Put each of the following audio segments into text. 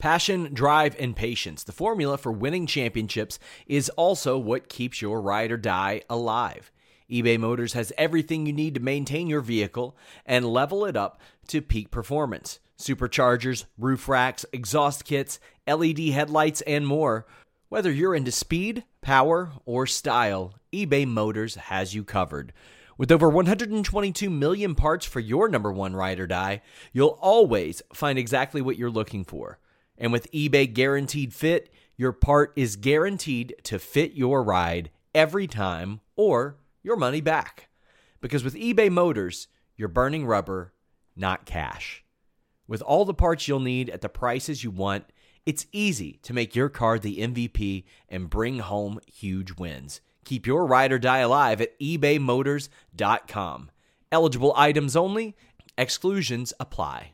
Passion, drive, and patience. The formula for winning championships is also what keeps your ride or die alive. eBay Motors has everything you need to maintain your vehicle and level it up to peak performance. Superchargers, roof racks, exhaust kits, LED headlights, and more. Whether you're into speed, power, or style, eBay Motors has you covered. With over 122 million parts for your number one ride or die, you'll always find exactly what you're looking for. And with eBay Guaranteed Fit, your part is guaranteed to fit your ride every time or your money back. Because with eBay Motors, you're burning rubber, not cash. With all the parts you'll need at the prices you want, it's easy to make your car the MVP and bring home huge wins. Keep your ride or die alive at ebaymotors.com. Eligible items only. Exclusions apply.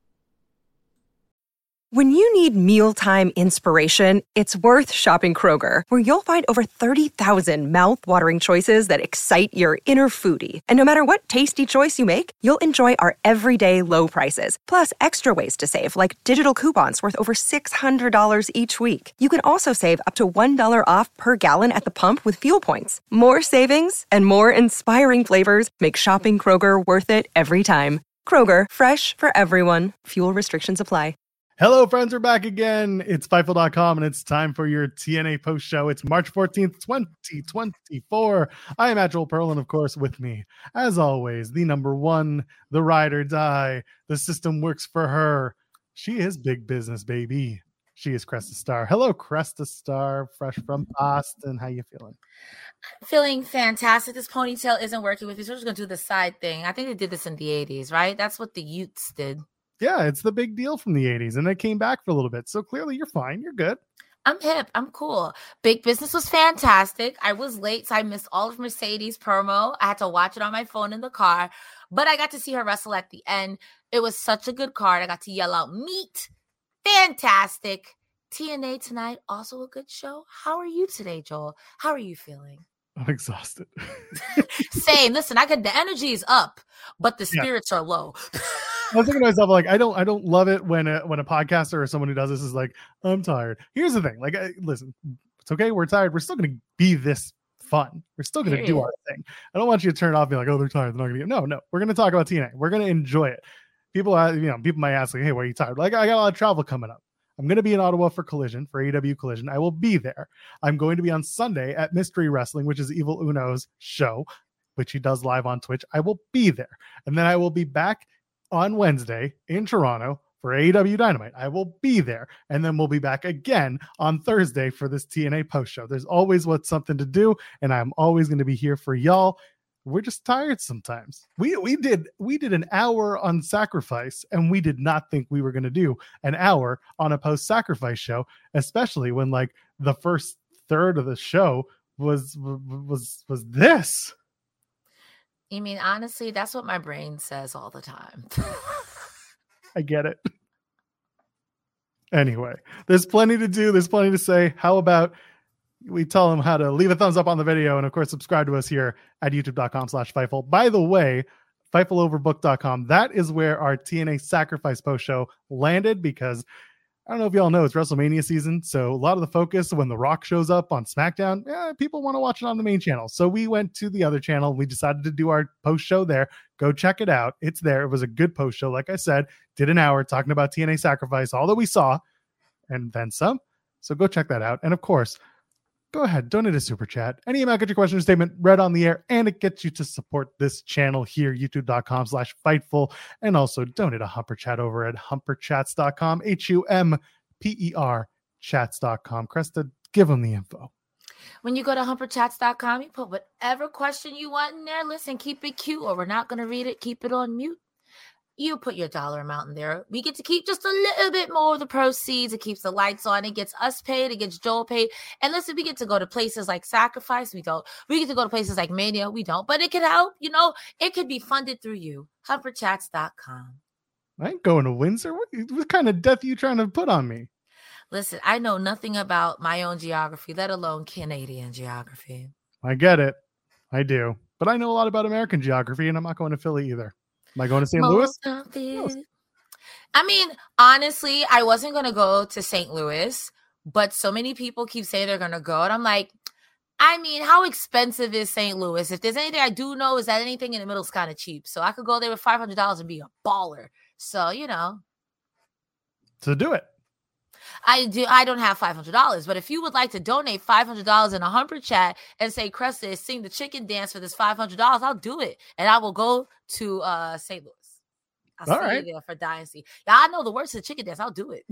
When you need mealtime inspiration, it's worth shopping Kroger, where you'll find over 30,000 mouth-watering choices that excite your inner foodie. And no matter what tasty choice you make, you'll enjoy our everyday low prices, plus extra ways to save, like digital coupons worth over $600 each week. You can also save up to $1 off per gallon at the pump with fuel points. More savings and more inspiring flavors make shopping Kroger worth it every time. Kroger, fresh for everyone. Fuel restrictions apply. Hello, friends. We're back again. It's Fightful.com, and it's time for your TNA post show. It's March 14th, 2024. I am at Joel Pearl, and of course, with me, as always, the number one, the ride or die. The system works for her. She is big business, baby. She is Cresta Star. Hello, Cresta Star, fresh from Boston. How you feeling? I'm feeling fantastic. This ponytail isn't working with me, so we're just going to do the side thing. I think they did this in the 80s, right? That's what the Utes did. Yeah, it's the big deal from the 80s, and it came back for a little bit. So clearly you're fine. You're good. I'm hip. I'm cool. Big Business was fantastic. I was late, so I missed all of Mercedes promo. I had to watch it on my phone in the car, but I got to see her wrestle at the end. It was such a good card. I got to yell out, meat. Fantastic. TNA tonight, also a good show. How are you today, Joel? How are you feeling? I'm exhausted. Same. Listen, the energy is up, but the spirits are low. I was thinking to myself, like, I don't love it when a podcaster or someone who does this is like, I'm tired. Here's the thing, like, listen, it's okay. We're tired. We're still going to be this fun. We're still going to do our thing. I don't want you to turn it off and be like, oh, they're tired. They're not going to get. No. We're going to talk about TNA. We're going to enjoy it. People might ask, like, hey, why are you tired? Like, I got a lot of travel coming up. I'm going to be in Ottawa for AEW Collision. I will be there. I'm going to be on Sunday at Mystery Wrestling, which is Evil Uno's show, which he does live on Twitch. I will be there. And then I will be back on Wednesday in Toronto for AEW Dynamite. I will be there. And then we'll be back again on Thursday for this TNA post show. There's always something to do, and I'm always going to be here for y'all. We're just tired sometimes. We did an hour on Sacrifice, and we did not think we were going to do an hour on a post-Sacrifice show, especially when like the first third of the show was this. You mean, honestly, that's what my brain says all the time. I get it. Anyway, there's plenty to do. There's plenty to say. How about we tell them how to leave a thumbs up on the video and, of course, subscribe to us here at youtube.com/Fightful. By the way, FightfulOverbook.com, that is where our TNA Sacrifice post show landed, because I don't know if y'all know, it's WrestleMania season, so a lot of the focus when The Rock shows up on SmackDown, people want to watch it on the main channel. So we went to the other channel. We decided to do our post show there. Go check it out. It's there. It was a good post show. Like I said, did an hour talking about TNA Sacrifice, all that we saw, and then some. So go check that out. And of course, go ahead, donate a super chat. Any amount, get your question or statement read on the air, and it gets you to support this channel here, youtube.com/Fightful, and also donate a Humper Chat over at humperchats.com, HUMPER chats.com. Cresta, give them the info. When you go to humperchats.com, you put whatever question you want in there. Listen, keep it cute, or we're not going to read it. Keep it on mute. You put your dollar amount in there. We get to keep just a little bit more of the proceeds. It keeps the lights on. It gets us paid. It gets Joel paid. And listen, we get to go to places like Sacrifice. We don't. We get to go to places like Mania. We don't. But it can help. It could be funded through you. Humperchats.com. I ain't going to Windsor. What kind of death are you trying to put on me? Listen, I know nothing about my own geography, let alone Canadian geography. I get it. I do. But I know a lot about American geography, and I'm not going to Philly either. Am I going to St. Louis? I mean, honestly, I wasn't going to go to St. Louis, but so many people keep saying they're going to go. And I'm like, I mean, how expensive is St. Louis? If there's anything I do know is that anything in the middle is kind of cheap. So I could go there with $500 and be a baller. So, So do it. I don't have $500, but if you would like to donate $500 in a Humper Chat and say Cresta is sing the chicken dance for this $500, I'll do it. And I will go to St. Louis. I'll see you there for Dynasty. Yeah, I know the words of the chicken dance. I'll do it.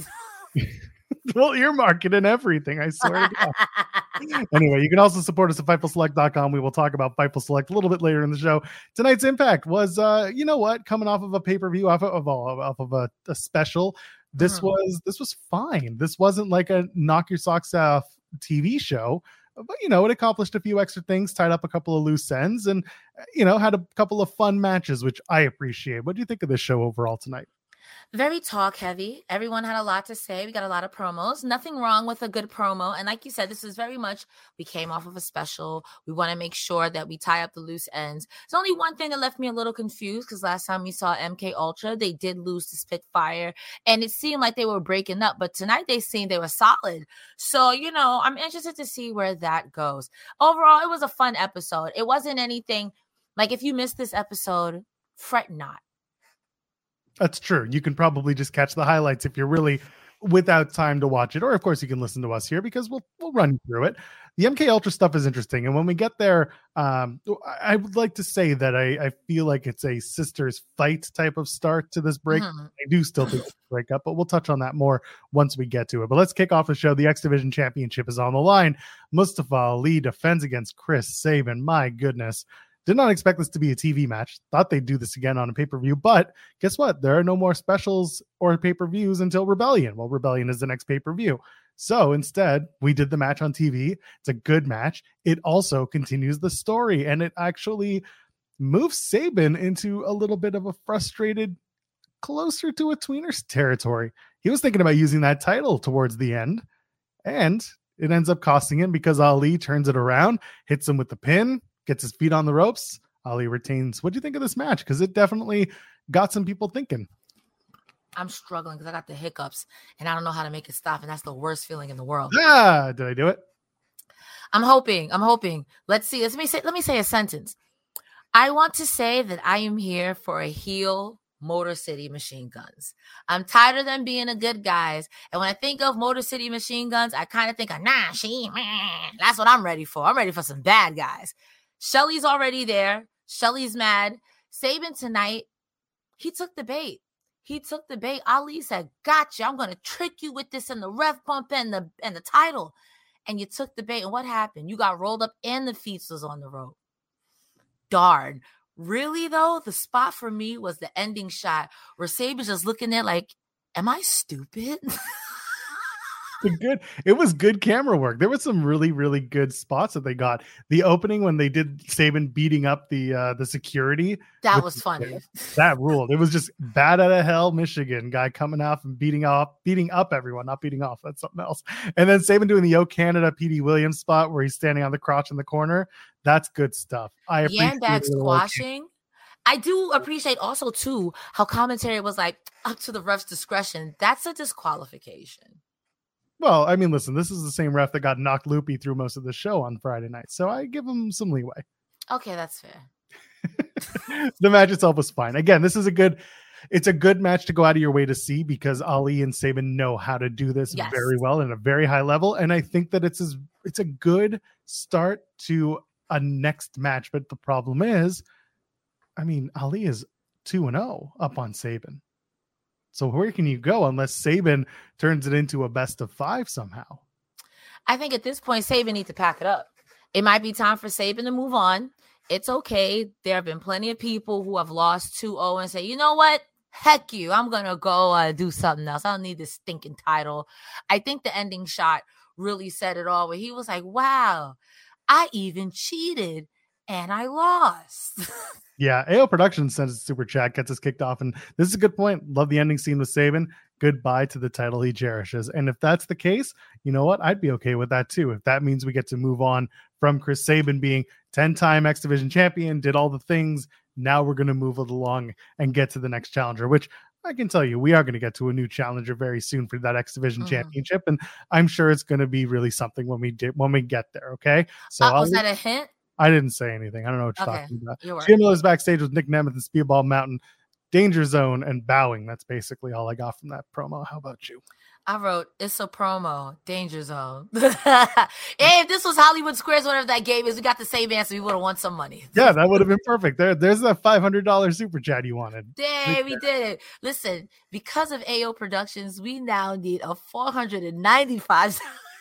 We'll earmark it and everything, I swear to God. Anyway, you can also support us at FightfulSelect.com. We will talk about Fightful Select a little bit later in the show. Tonight's Impact was, coming off of a pay-per-view, off of a special. This was fine. This wasn't like a knock your socks off TV show, but it accomplished a few extra things, tied up a couple of loose ends, and had a couple of fun matches, which I appreciate. What do you think of this show overall tonight? Very talk heavy. Everyone had a lot to say. We got a lot of promos. Nothing wrong with a good promo. And like you said, this is very much, we came off of a special. We want to make sure that we tie up the loose ends. There's only one thing that left me a little confused, because last time we saw MK Ultra, they did lose to Spitfire, and it seemed like they were breaking up. But tonight they seemed they were solid. So, I'm interested to see where that goes. Overall, it was a fun episode. It wasn't anything like, if you missed this episode, fret not. That's true. You can probably just catch the highlights if you're really without time to watch it. Or, of course, you can listen to us here because we'll run you through it. The MK Ultra stuff is interesting. And when we get there, I would like to say that I feel like it's a sisters fight type of start to this break. I do still think it's a breakup, but we'll touch on that more once we get to it. But let's kick off the show. The X Division Championship is on the line. Mustafa Ali defends against Chris Sabin. My goodness. Did not expect this to be a TV match. Thought they'd do this again on a pay-per-view, but guess what? There are no more specials or pay-per-views until Rebellion. Well, Rebellion is the next pay-per-view. So instead, we did the match on TV. It's a good match. It also continues the story, and it actually moves Sabin into a little bit of a frustrated, closer to a tweener's territory. He was thinking about using that title towards the end, and it ends up costing him because Ali turns it around, hits him with the pin, gets his feet on the ropes. Ali retains. What do you think of this match? Because it definitely got some people thinking. I'm struggling because I got the hiccups and I don't know how to make it stop. And that's the worst feeling in the world. Did I do it? I'm hoping. Let's see. Let me say a sentence. I want to say that I am here for a heel Motor City Machine Guns. I'm tired of them being the good guys. And when I think of Motor City Machine Guns, I kind of think of, that's what I'm ready for. I'm ready for some bad guys. Shelly's already there. Shelly's mad. Sabin tonight, he took the bait. Ali said, gotcha. I'm going to trick you with this and the ref pump and the title. And you took the bait. And what happened? You got rolled up and the feet was on the rope. Darn. Really, though, the spot for me was the ending shot where Sabin's just looking there like, am I stupid? It was good camera work. There was some really, really good spots that they got. The opening when they did Sabin beating up the security. That was funny. That ruled. It was just bad out of hell, Michigan guy coming off and beating up everyone, not beating off. That's something else. And then Sabin doing the O Canada PD Williams spot where he's standing on the crotch in the corner. That's good stuff. I appreciate Yandbag squashing. I do appreciate also too how commentary was like up to the ref's discretion. That's a disqualification. Well, I mean, listen, this is the same ref that got knocked loopy through most of the show on Friday night, so I give him some leeway. Okay, that's fair. The match itself was fine. Again, it's a good match to go out of your way to see because Ali and Sabin know how to do this very well in a very high level, and I think that it's a good start to a next match. But the problem is, I mean, Ali is 2-0 up on Sabin. So where can you go unless Sabin turns it into a best of 5 somehow? I think at this point, Sabin needs to pack it up. It might be time for Sabin to move on. It's okay. There have been plenty of people who have lost 2-0 and say, you know what? Heck you. I'm going to go do something else. I don't need this stinking title. I think the ending shot really said it all where he was like, wow, I even cheated and I lost. Yeah, AO Productions sends a super chat, gets us kicked off, and this is a good point. Love the ending scene with Sabin. Goodbye to the title he cherishes. And if that's the case, you know what? I'd be okay with that too. If that means we get to move on from Chris Sabin being 10-time X Division champion, did all the things, now we're going to move it along and get to the next challenger, which I can tell you we are going to get to a new challenger very soon for that X Division championship, and I'm sure it's going to be really something when we get there. Okay, so was that a hint? I didn't say anything. I don't know what you're talking about. Jim Miller's backstage with Nick Nemeth and Speedball Mountain, Danger Zone, and bowing. That's basically all I got from that promo. How about you? I wrote, it's a promo, Danger Zone. Hey, if this was Hollywood Squares, whatever that game is, we got the same answer. We would have won some money. Yeah, that would have been perfect. There's that $500 super chat you wanted. Dang, we did it. Listen, because of AO Productions, we now need a $495.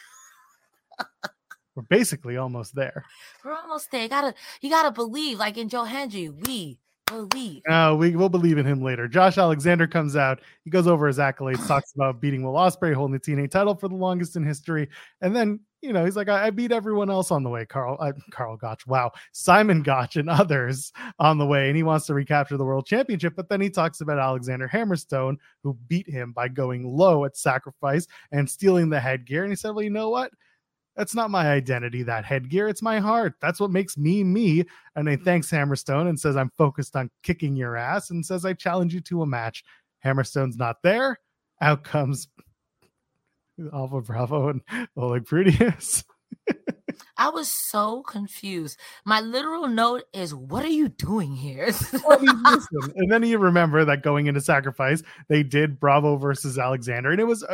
We're basically almost there. We're almost there. You gotta believe, like in Joe Hendry, we believe. We will believe in him later. Josh Alexander comes out. He goes over his accolades, talks about beating Will Ospreay, holding the TNA title for the longest in history. And then, he's like, I beat everyone else on the way. Carl Gotch. Wow. Simon Gotch and others on the way. And he wants to recapture the world championship. But then he talks about Alexander Hammerstone, who beat him by going low at Sacrifice and stealing the headgear. And he said, well, you know what? That's not my identity, that headgear. It's my heart. That's what makes me, me. And he thanks Hammerstone and says, I'm focused on kicking your ass, and says, I challenge you to a match. Hammerstone's not there. Out comes Alpha Bravo and Oleg Prudius. I was so confused. My literal note is, what are you doing here? Listen, and then you remember that going into Sacrifice, they did Bravo versus Alexander, and it was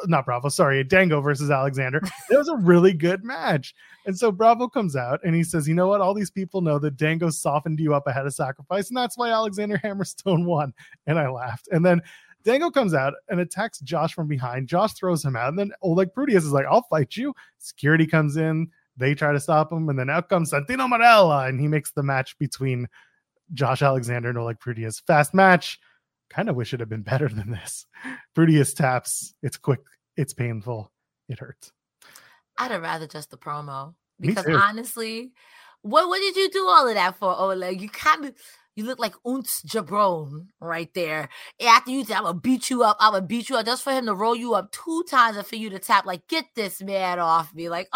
Dango versus Alexander. It was a really good match. And so Bravo comes out and he says, you know what? All these people know that Dango softened you up ahead of Sacrifice, and that's why Alexander Hammerstone won. And I laughed. And then Dango comes out and attacks Josh from behind. Josh throws him out, and then Oleg Prudius is like, I'll fight you. Security comes in. They try to stop him, and then out comes Santino Marella, and he makes the match between Josh Alexander and Oleg Prudius. Fast match. Kind of wish it had been better than this. Prudius taps. It's quick. It's painful. It hurts. I'd have rather just the promo, because honestly, what did you do all of that for, Oleg? You look like Unts Jabron right there. After you tap, I'm going to beat you up. Just for him to roll you up 2 times and for you to tap, like, get this man off me. Like,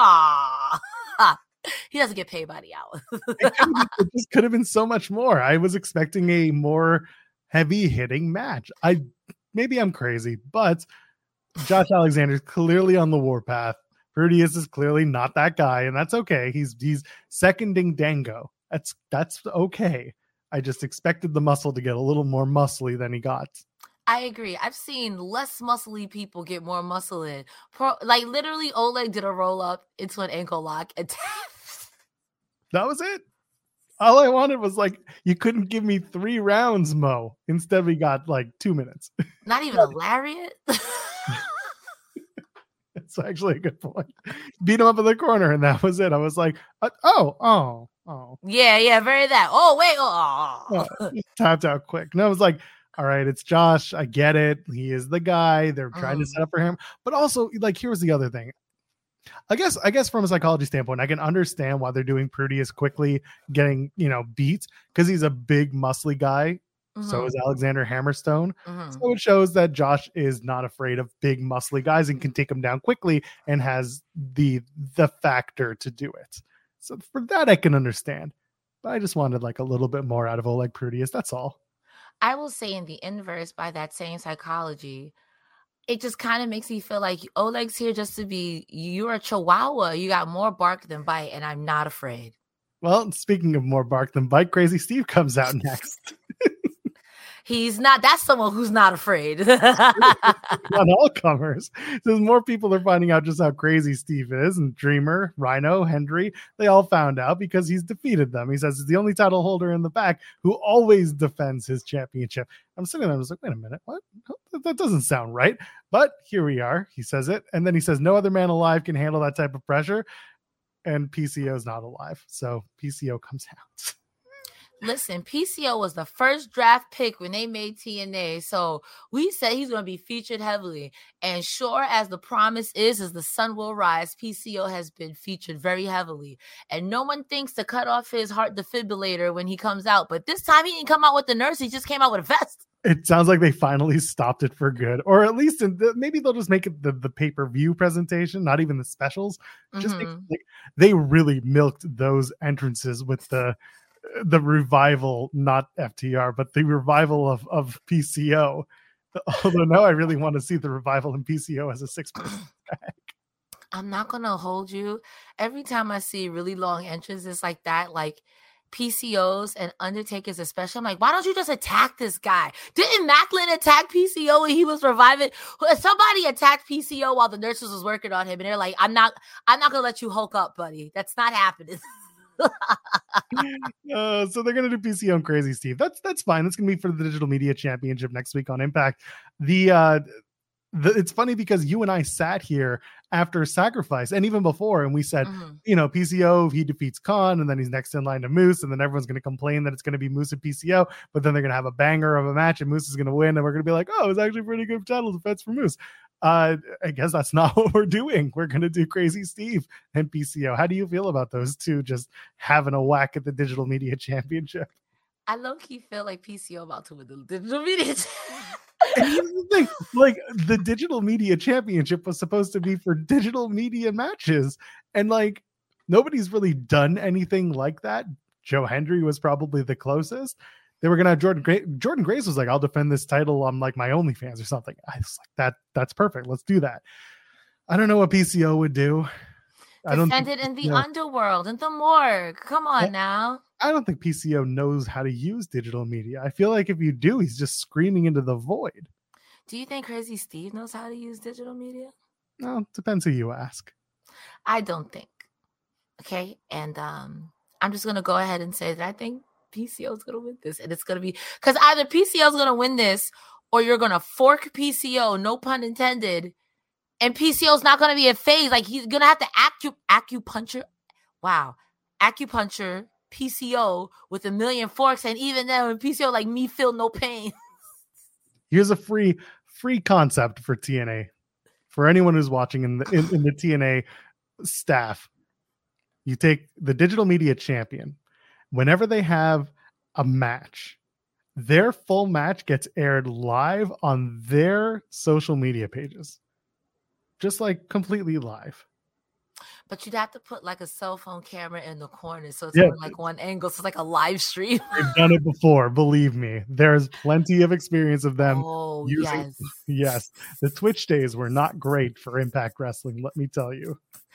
he doesn't get paid by the hour. It just could have been so much more. I was expecting a more heavy-hitting match. Maybe I'm crazy, but Josh Alexander's clearly on the warpath. Prudius is clearly not that guy, and that's okay. He's seconding Dango. That's okay. I just expected the muscle to get a little more muscly than he got. I agree. I've seen less muscly people get more muscle in. Like literally, Oleg did a roll up into an ankle lock and that was it. All I wanted was like, you couldn't give me 3 rounds, Mo. Instead, we got like 2 minutes. Not even a lariat. It's actually a good point. Beat him up in the corner, and that was it. I was like, oh. Yeah, very that. Oh, wait. Tapped out quick. And I was like, all right, it's Josh. I get it. He is the guy. They're trying to set up for him. But also, like, here's the other thing. I guess from a psychology standpoint, I can understand why they're doing Prudius quickly getting, beat, because he's a big, muscly guy. Mm-hmm. So is Alexander Hammerstone. Mm-hmm. So it shows that Josh is not afraid of big, muscly guys and can take them down quickly and has the factor to do it. So for that, I can understand. But I just wanted like a little bit more out of Oleg Prudius. That's all. I will say in the inverse, by that same psychology, it just kind of makes me feel like Oleg's here just to be, you're a chihuahua. You got more bark than bite, and I'm not afraid. Well, speaking of more bark than bite, Crazy Steve comes out next. He's not. That's someone who's not afraid. On all comers. There's more people are finding out just how crazy Steve is. And Dreamer, Rhino, Hendry, they all found out because he's defeated them. He says he's the only title holder in the back who always defends his championship. I'm sitting there, I was like, wait a minute, what? That doesn't sound right. But here we are. He says it. And then he says, no other man alive can handle that type of pressure. And PCO is not alive. So PCO comes out. Listen, PCO was the first draft pick when they made TNA. So we said he's going to be featured heavily. And sure as the promise is the sun will rise, PCO has been featured very heavily. And no one thinks to cut off his heart defibrillator when he comes out. But this time he didn't come out with the nurse. He just came out with a vest. It sounds like they finally stopped it for good. Or at least maybe they'll just make it the pay-per-view presentation, not even the specials. Just they really milked those entrances with the revival, not FTR, but the revival of PCO. Although now I really want to see the Revival and PCO as a 6-person tag. I'm not gonna hold you. Every time I see really long entrances like that, like PCOs and Undertakers especially, I'm like, why don't you just attack this guy? Didn't Macklin attack PCO when he was reviving? Somebody attacked PCO while the nurses was working on him, and they're like, I'm not gonna let you Hulk up, buddy. That's not happening. So they're gonna do PCO and Crazy Steve. That's fine. That's gonna be for the Digital Media Championship next week on Impact. It's funny because you and I sat here after Sacrifice and even before, and we said, PCO, he defeats Khan, and then he's next in line to Moose, and then everyone's going to complain that it's going to be Moose and PCO, but then they're going to have a banger of a match, and Moose is going to win, and we're going to be like, oh, it's actually pretty good title defense for Moose. I guess that's not what we're doing. We're going to do Crazy Steve and PCO. How do you feel about those two just having a whack at the Digital Media Championship? I low-key feel like PCO about to win the Digital Media And here's the thing, like the Digital Media Championship was supposed to be for digital media matches, and like nobody's really done anything like that. Joe Hendry was probably the closest. They were gonna have Jordan Grace was like, I'll defend this title on like my OnlyFans or something. I was like, that's perfect. Let's do that. I don't know what PCO would do. Defend it in the underworld, in the morgue. Come on now. I don't think PCO knows how to use digital media. I feel like if you do, he's just screaming into the void. Do you think Crazy Steve knows how to use digital media? No, depends who you ask. I don't think. Okay. And I'm just going to go ahead and say that I think PCO is going to win this. And it's going to be because either PCO is going to win this or you're going to fork PCO, no pun intended. And PCO's not going to be a phase. Like he's going to have to acupuncture. Wow. Acupuncture PCO with a million forks. And even then when PCO like me feel no pain. Here's a free concept for TNA. For anyone who's watching in the TNA staff, you take the digital media champion. Whenever they have a match, their full match gets aired live on their social media pages. Just like completely live. But you'd have to put like a cell phone camera in the corner. So it's only like one angle. So it's like a live stream. They've done it before. Believe me. There's plenty of experience of them. Oh, using, yes. The Twitch days were not great for Impact Wrestling. Let me tell you.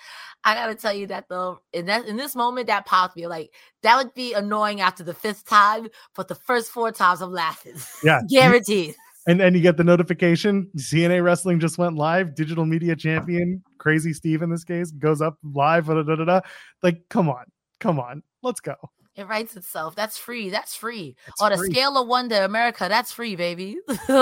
I got to tell you that though, in this moment, that popped me. Like, that would be annoying after the 5th time. But the first 4 times I'm laughing. Yeah. Guaranteed. And you get the notification, CNA Wrestling just went live, digital media champion, Crazy Steve in this case, goes up live, like, come on, let's go. It writes itself. That's free. That's free. It's on free. A scale of 1 to America, that's free, baby.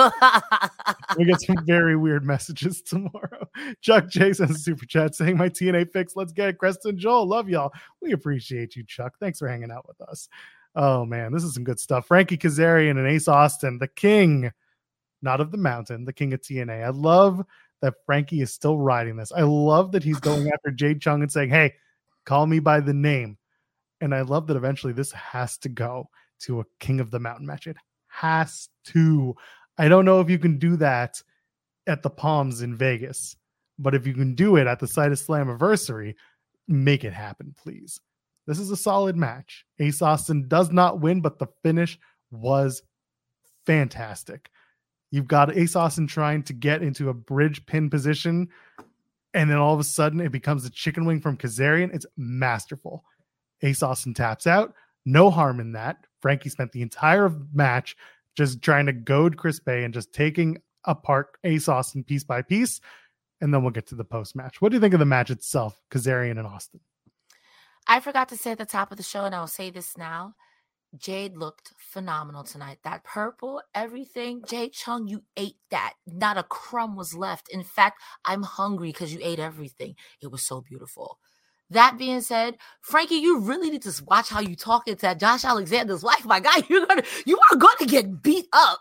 We get some very weird messages tomorrow. Chuck Jason super chat saying my TNA fix. Let's get it. Creston Joel, love y'all. We appreciate you, Chuck. Thanks for hanging out with us. Oh man, this is some good stuff. Frankie Kazarian and Ace Austin, the king. Not of the mountain, the king of TNA. I love that Frankie is still riding this. I love that he's going after Jade Chung and saying, hey, call me by the name. And I love that eventually this has to go to a King of the Mountain match. It has to. I don't know if you can do that at the Palms in Vegas, but if you can do it at the site of Slammiversary, make it happen, please. This is a solid match. Ace Austin does not win, but the finish was fantastic. You've got Ace Austin trying to get into a bridge pin position, and then all of a sudden it becomes a chicken wing from Kazarian. It's masterful. Ace Austin taps out. No harm in that. Frankie spent the entire match just trying to goad Chris Bay and just taking apart Ace Austin piece by piece, and then we'll get to the post-match. What do you think of the match itself, Kazarian and Austin? I forgot to say at the top of the show, and I'll say this now. Jade looked phenomenal tonight. That purple, everything. Jade Chung, you ate that. Not a crumb was left. In fact, I'm hungry because you ate everything. It was so beautiful. That being said, Frankie, you really need to watch how you talk into that Josh Alexander's wife. My guy, you are going to get beat up.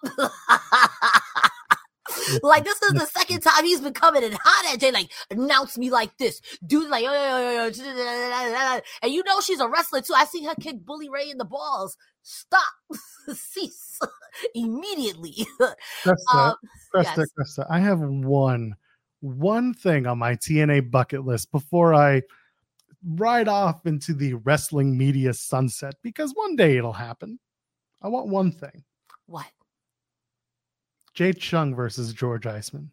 Like, this is the second time he's been coming in hot at Jay, like, announce me like this. Dude, like, and you know she's a wrestler, too. I see her kick Bully Ray in the balls. Stop. Cease. Immediately. Krista, I have one thing on my TNA bucket list before I ride off into the wrestling media sunset, because one day it'll happen. I want one thing. What? Jade Chung versus George Iceman.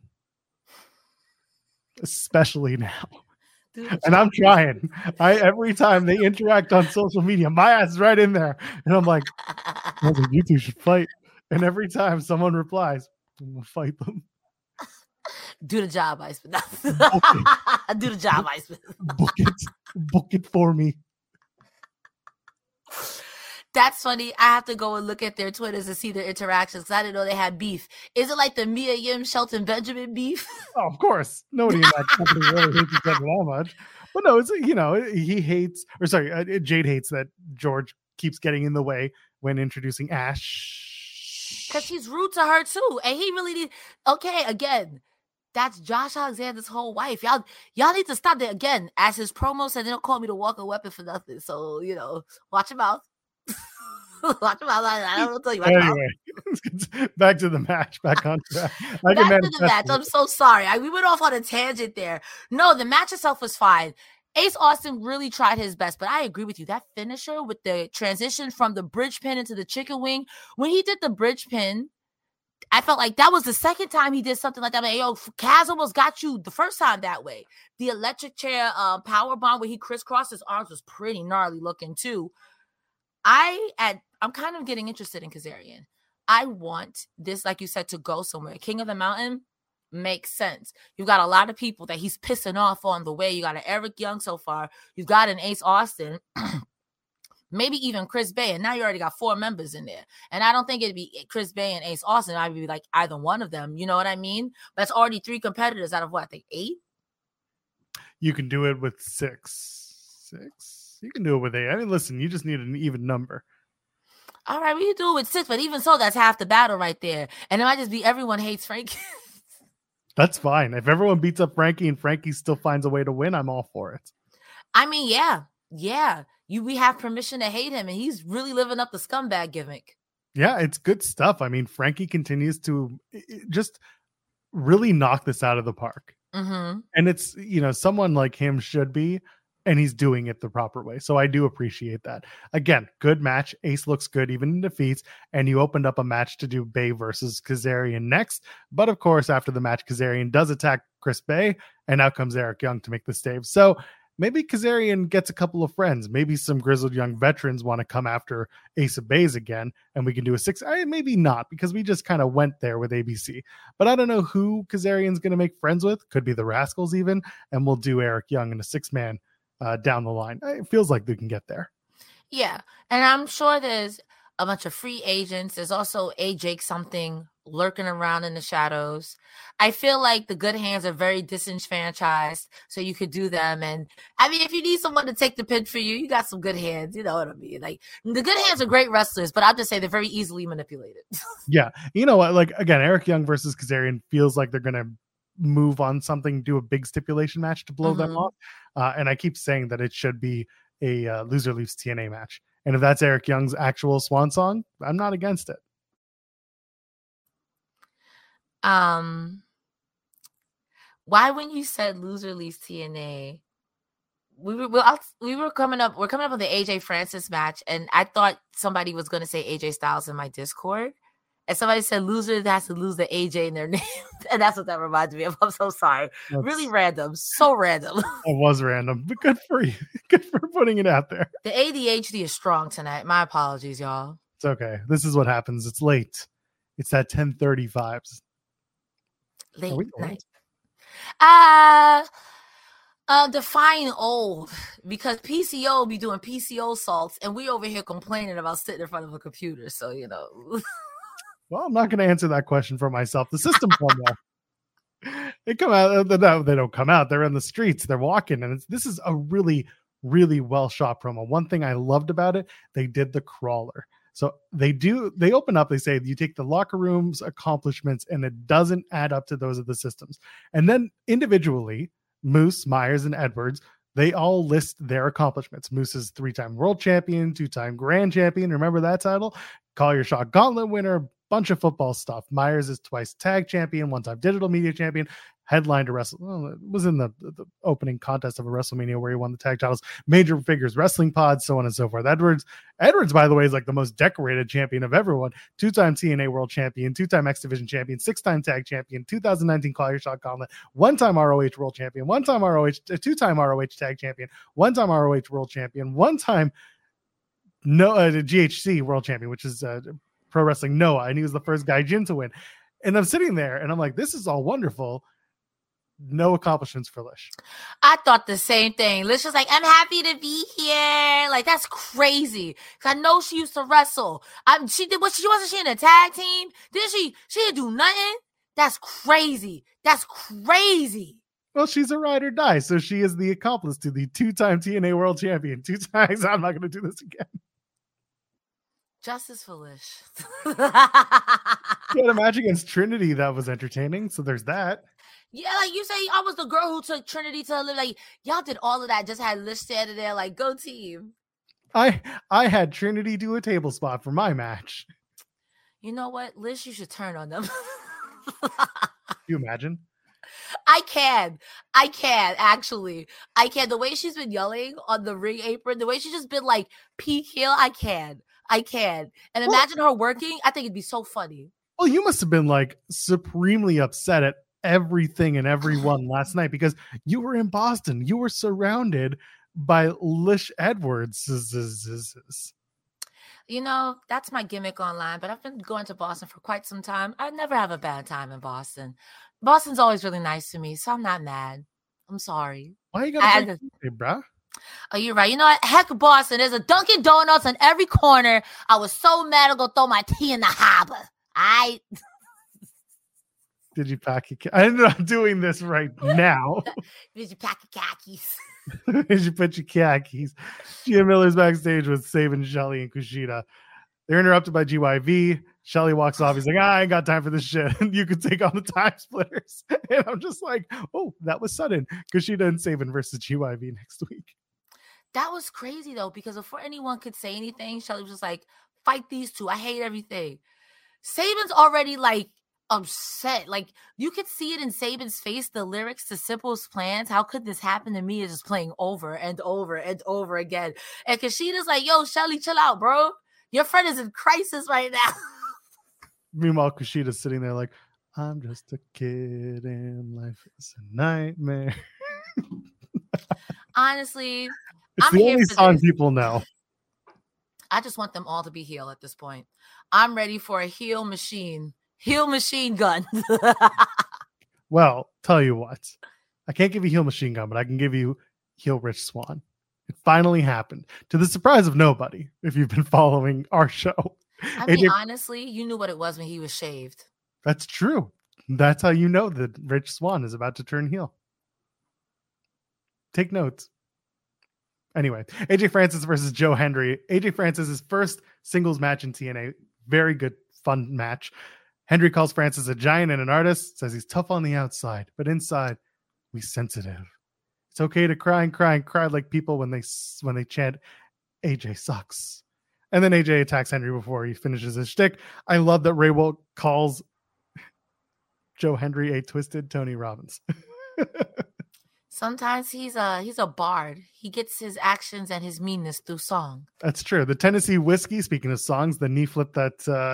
Especially now. Dude, and I'm trying. Every time they interact on social media, my ass is right in there. And I'm like, you two should fight. And every time someone replies, I'm gonna fight them. Do the job, Iceman. Do the job, Iceman. Book it for me. That's funny. I have to go and look at their Twitters and see their interactions because I didn't know they had beef. Is it like the Mia Yim Shelton Benjamin beef? Oh, of course. Nobody in that company really hates each other that much. But no, it's, he hates, Jade hates that George keeps getting in the way when introducing Ash. Because he's rude to her too. And he really needs, okay, again, that's Josh Alexander's whole wife. Y'all need to stop that again. As his promo said, they don't call me the walking weapon for nothing. So, watch your mouth. Watch him out. I don't know what to tell you. Anyway, back to the match. Back on track. Back to the match. I'm so sorry. We went off on a tangent there. No, the match itself was fine. Ace Austin really tried his best, but I agree with you. That finisher with the transition from the bridge pin into the chicken wing, when he did the bridge pin, I felt like that was the second time he did something like that. Like, Kaz almost got you the first time that way. The electric chair power bomb where he crisscrossed his arms was pretty gnarly looking too. I'm kind of getting interested in Kazarian. I want this, like you said, to go somewhere. King of the Mountain makes sense. You've got a lot of people that he's pissing off on the way. You got an Eric Young so far. You've got an Ace Austin. Maybe even Chris Bay. And now you already got 4 members in there. And I don't think it'd be Chris Bay and Ace Austin. I'd be like either one of them. You know what I mean? But it's already 3 competitors out of what? I think 8? You can do it with 6. 6? You can do it with 8. I mean, listen, you just need an even number. All right, we can do it with 6, but even so, that's half the battle right there. And it might just be everyone hates Frankie. That's fine. If everyone beats up Frankie and Frankie still finds a way to win, I'm all for it. I mean, yeah. We have permission to hate him, and he's really living up the scumbag gimmick. Yeah, it's good stuff. I mean, Frankie continues to just really knock this out of the park. Mm-hmm. And it's, someone like him should be, and he's doing it the proper way. So I do appreciate that. Again, good match. Ace looks good even in defeats. And you opened up a match to do Bay versus Kazarian next. But of course, after the match, Kazarian does attack Chris Bay, and out comes Eric Young to make the save. So maybe Kazarian gets a couple of friends. Maybe some grizzled young veterans want to come after Ace of Bays again, and we can do a 6. Maybe not, because we just kind of went there with ABC. But I don't know who Kazarian's going to make friends with. Could be the Rascals even. And we'll do Eric Young in a 6-man down the line. It feels like they can get there. Yeah. And I'm sure there's a bunch of free agents. There's also a Jake something lurking around in the shadows. I feel like the Good Hands are very disenfranchised, so you could do them. And I mean, if you need someone to take the pin for you, you got some Good Hands. You know what I mean? Like, the Good Hands are great wrestlers, but I'll just say they're very easily manipulated. Yeah. You know what? Like, again, Eric Young versus Kazarian feels like they're going to move on something, do a big stipulation match to blow them off. And I keep saying that it should be a loser leaves TNA match. And if that's Eric Young's actual swan song, I'm not against it. Why, when you said loser leaves TNA, we're coming up with the AJ Francis match, and I thought somebody was going to say AJ Styles in my Discord, and somebody said loser has to lose the AJ in their name, and that's what that reminds me of. I'm so sorry. Really random. So random. It was random, but good for you. Good for putting it out there. The ADHD is strong tonight. My apologies, y'all. It's okay. This is what happens. It's late. It's at 10:30 vibes. Late night. Define old, because PCO be doing PCO salts, and we over here complaining about sitting in front of a computer. So, Well, I'm not going to answer that question for myself. The system promo. They come out. They don't come out. They're in the streets. They're walking. And this is a really, really well shot promo. One thing I loved about it, they did the crawler. So they open up, they say you take the locker room's accomplishments and it doesn't add up to those of the systems. And then individually, Moose, Myers, and Edwards, they all list their accomplishments. Moose is 3-time world champion, 2-time grand champion. Remember that title? Call Your Shot gauntlet winner, bunch of football stuff. Myers is twice tag champion, 1-time digital media champion, headlined a it was in the opening contest of a WrestleMania where he won the tag titles, Major Figures Wrestling Pod, so on and so forth. Edwards, by the way, is like the most decorated champion of everyone. 2-time TNA World Champion, 2-time X Division Champion, 6-time Tag Champion, 2019 Call Your Shot Gauntlet, 1-time ROH World Champion, 1-time ROH, 2-time ROH Tag Champion, 1-time ROH World Champion, 1-time GHC World Champion, which is Pro Wrestling Noah, and he was the first Gaijin to win. And I'm sitting there and I'm like, this is all wonderful. No accomplishments for Lish. I thought the same thing. Lish was like, I'm happy to be here. Like, that's crazy. Cause I know she used to wrestle. She wasn't she in a tag team? She didn't do nothing. That's crazy. That's crazy. Well, she's a ride or die, so she is the accomplice to the 2-time TNA World Champion. 2 times. I'm not going to do this again. Justice for Lish. You had a match against Trinity that was entertaining, so there's that. Yeah, like you say, I was the girl who took Trinity to live. Like, y'all did all of that. Just had Lish standing there, like, go team. I had Trinity do a table spot for my match. You know what, Lish, you should turn on them. You imagine? I can actually. I can. The way she's been yelling on the ring apron, the way she's just been like peak heel, I can. And imagine her working. I think it'd be so funny. Well, you must have been like supremely upset at everything and everyone last night because you were in Boston. You were surrounded by Lish Edwards. You know, that's my gimmick online, but I've been going to Boston for quite some time. I never have a bad time in Boston. Boston's always really nice to me, so I'm not mad. I'm sorry. Why you gotta say, bruh? Oh, you're right. You know what? Heck, Boston. There's a Dunkin' Donuts on every corner. I was so mad to go throw my tea in the harbor. Did you pack your I'm not doing this right now. Did you pack your khakis? Did you put your khakis? Gia Miller's backstage with Sabin, Shelley, and Kushida. They're interrupted by GYV. Shelley walks off. He's like, I ain't got time for this shit. You can take on the Time Splitters. And I'm just like, oh, that was sudden. Kushida and Sabin versus GYV next week. That was crazy, though, because before anyone could say anything, Shelley was just like, fight these two. I hate everything. Sabin's already, like, upset. Like, you could see it in Sabin's face, the lyrics to Simple's Plans. How could this happen to me? Is just playing over and over and over again. And Kushida's like, yo, Shelley, chill out, bro. Your friend is in crisis right now. Meanwhile, Kushida's sitting there like, I'm just a kid and life is a nightmare. Honestly, it's I'm the here only for song this. people know. I just want them all to be heel at this point. I'm ready for a heel machine gun. Well, tell you what, I can't give you heel machine gun, but I can give you heel Rich Swann. It finally happened to the surprise of nobody. If you've been following our show, I mean, honestly, you knew what it was when he was shaved. That's true. That's how you know that Rich Swann is about to turn heel. Take notes. Anyway, AJ Francis versus Joe Hendry. AJ Francis' first singles match in TNA. Very good, fun match. Hendry calls Francis a giant and an artist, says he's tough on the outside, but inside, we sensitive. It's okay to cry like people when they chant, AJ sucks. And then AJ attacks Hendry before he finishes his shtick. I love that Ray Wolk calls Joe Hendry a twisted Tony Robbins. Sometimes he's a bard. He gets his actions and his meanness through song. That's true. The Tennessee Whiskey, speaking of songs, the knee flip that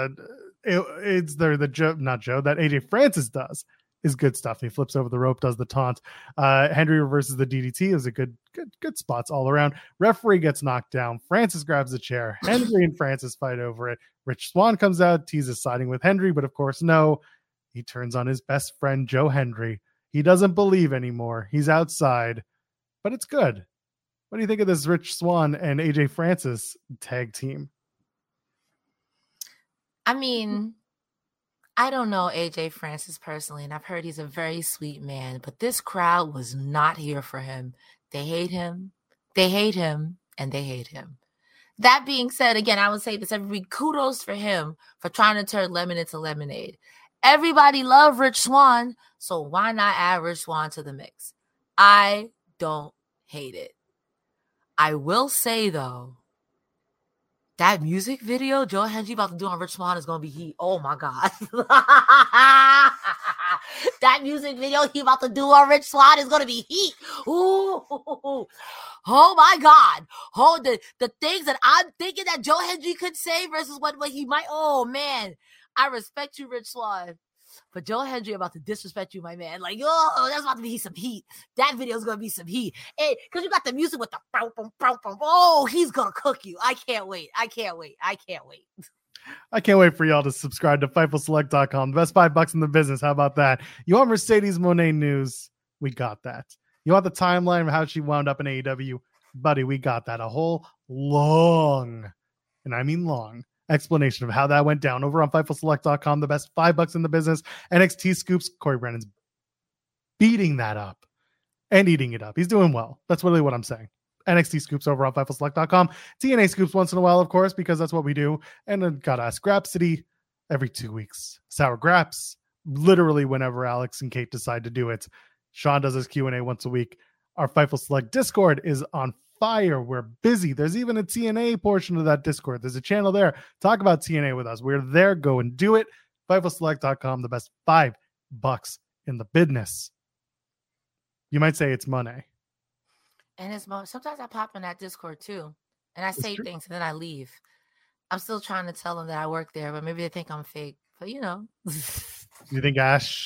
that AJ Francis does is good stuff. He flips over the rope, does the taunt. Hendry reverses the DDT. It was a good spots all around. Referee gets knocked down. Francis grabs the chair. Hendry and Francis fight over it. Rich Swann comes out, teases siding with Hendry, but of course, no. He turns on his best friend, Joe Hendry. He doesn't believe anymore. He's outside, but it's good. What do you think of this Rich Swann and AJ Francis tag team? I mean, I don't know AJ Francis personally, and I've heard he's a very sweet man, but this crowd was not here for him. They hate him, and they hate him. That being said, again, I would say this every week, kudos for him for trying to turn lemon into lemonade. Everybody loved Rich Swann, so why not add Rich Swann to the mix? I don't hate it. I will say, though, that music video Joe Hendry about to do on Rich Swann is going to be heat. Oh, my God. That music video he about to do on Rich Swann is gonna be heat. Ooh, oh my God! Oh, the things that I'm thinking that Joe Hendry could say versus what he might. Oh man, I respect you, Rich Swann. But Joe Hendry about to disrespect you, my man. Like, oh, that's about to be some heat. That video is going to be some heat. Hey, because you got the music with the boom, boom, boom, boom. Oh, he's going to cook you. I can't wait. I can't wait. I can't wait. I can't wait for y'all to subscribe to FightfulSelect.com. The best $5 in the business. How about that? You want Mercedes Moné news? We got that. You want the timeline of how she wound up in AEW? Buddy, we got that. A whole long, and I mean long, explanation of how that went down over on FightfulSelect.com. The best $5 in the business. NXT scoops. Corey Brennan's beating that up and eating it up. He's doing well. That's really what I'm saying. NXT scoops over on FightfulSelect.com. TNA scoops once in a while, of course, because that's what we do. And then Gotta Ask Grapsity every 2 weeks. Sour Graps, literally whenever Alex and Kate decide to do it. Sean does his Q&A once a week. Our Fightful Select Discord is on fire. We're busy. There's even a TNA portion of that Discord. There's a channel there. Talk about TNA with us. We're there. Go and do it. FightfulSelect.com, the best $5 in the business. You might say it's money. And it's sometimes I pop in that Discord too, and I say things and then I leave. I'm still trying to tell them that I work there, but maybe they think I'm fake. But you know, you think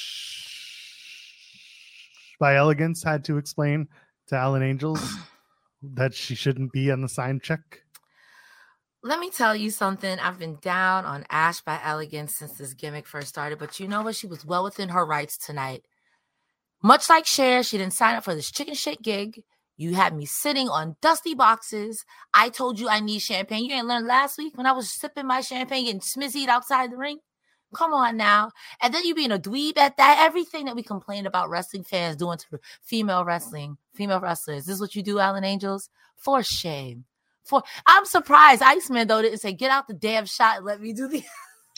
Ash by Elegance had to explain to Alan Angels that she shouldn't be on the sign check? Let me tell you something. I've been down on Ash by Elegance since this gimmick first started, but you know what? She was well within her rights tonight. Much like Cher, she didn't sign up for this chicken shit gig. You had me sitting on dusty boxes. I told you I need champagne. You ain't learned last week when I was sipping my champagne getting smizzied outside the ring? Come on now. And then you being a dweeb at that. Everything that we complain about wrestling fans doing to female wrestlers. This is what you do, Alan Angels? For shame. I'm surprised Iceman, though, didn't say, get out the damn shot and let me do the...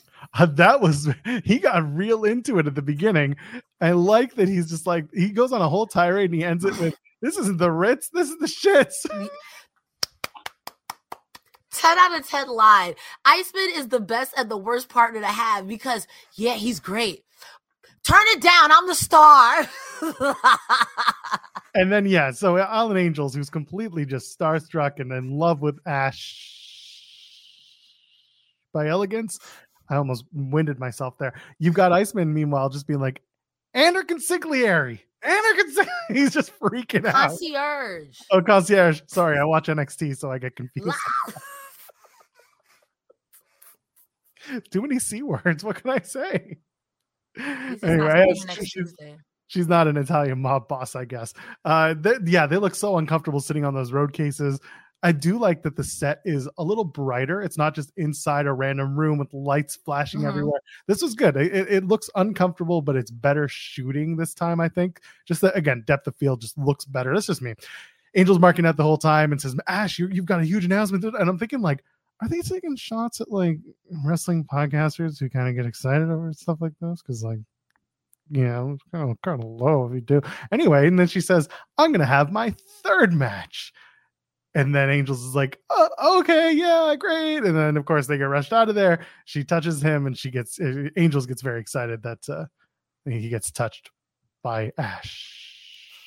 He got real into it at the beginning. I like that he's just like, he goes on a whole tirade and he ends it with, this isn't the Ritz, this is the shits. 10 out of 10 lied. Iceman is the best and the worst partner to have because, yeah, he's great. Turn it down. I'm the star. And then, yeah, so Alan Angels, who's completely just starstruck and in love with Ash by Elegance. I almost winded myself there. You've got Iceman, meanwhile, just being like, Ander Consigliere. He's just freaking out. Concierge. Oh, Concierge. Sorry, I watch NXT, so I get confused. Too many C words. What can I say? Anyway, she's not an Italian mob boss, I guess. They look so uncomfortable sitting on those road cases. I do like that the set is a little brighter. It's not just inside a random room with lights flashing everywhere. This was good. It looks uncomfortable, but it's better shooting this time, I think. Just that, again, depth of field just looks better. That's just me. Angel's marking out the whole time and says, Ash, you've got a huge announcement. And I'm thinking, like, are they taking shots at, like, wrestling podcasters who kind of get excited over stuff like this? Because, like, yeah, it's kind of low if you do. Anyway, and then she says, I'm going to have my third match. And then Angels is like, oh, okay, yeah, great. And then, of course, they get rushed out of there. She touches him, and Angels gets very excited that he gets touched by Ash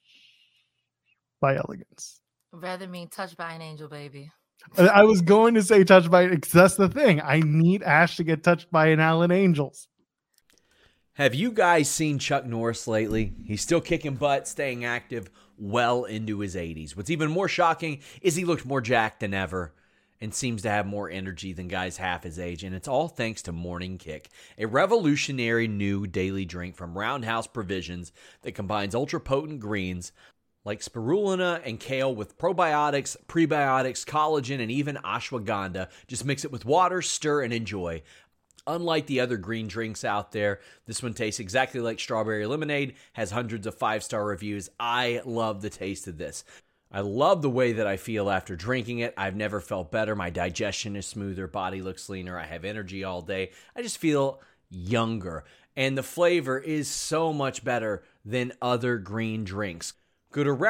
by Elegance. Rather mean touched by an angel, baby. I was going to say touched by, because that's the thing. I need Ash to get touched by an Alan Angels. Have you guys seen Chuck Norris lately? He's still kicking butt, staying active well into his 80s. What's even more shocking is he looked more jacked than ever and seems to have more energy than guys half his age, and it's all thanks to Morning Kick, a revolutionary new daily drink from Roundhouse Provisions that combines ultra-potent greens like spirulina and kale with probiotics, prebiotics, collagen, and even ashwagandha. Just mix it with water, stir, and enjoy. Unlike the other green drinks out there, this one tastes exactly like strawberry lemonade, has hundreds of 5-star reviews. I love the taste of this. I love the way that I feel after drinking it. I've never felt better. My digestion is smoother, body looks leaner, I have energy all day. I just feel younger. And the flavor is so much better than other green drinks. Go to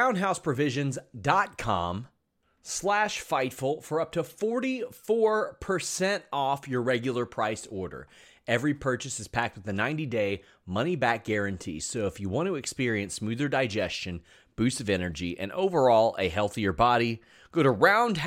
roundhouseprovisions.com/Fightful for up to 44% off your regular priced order. Every purchase is packed with a 90-day money-back guarantee, so if you want to experience smoother digestion, boost of energy, and overall a healthier body, go to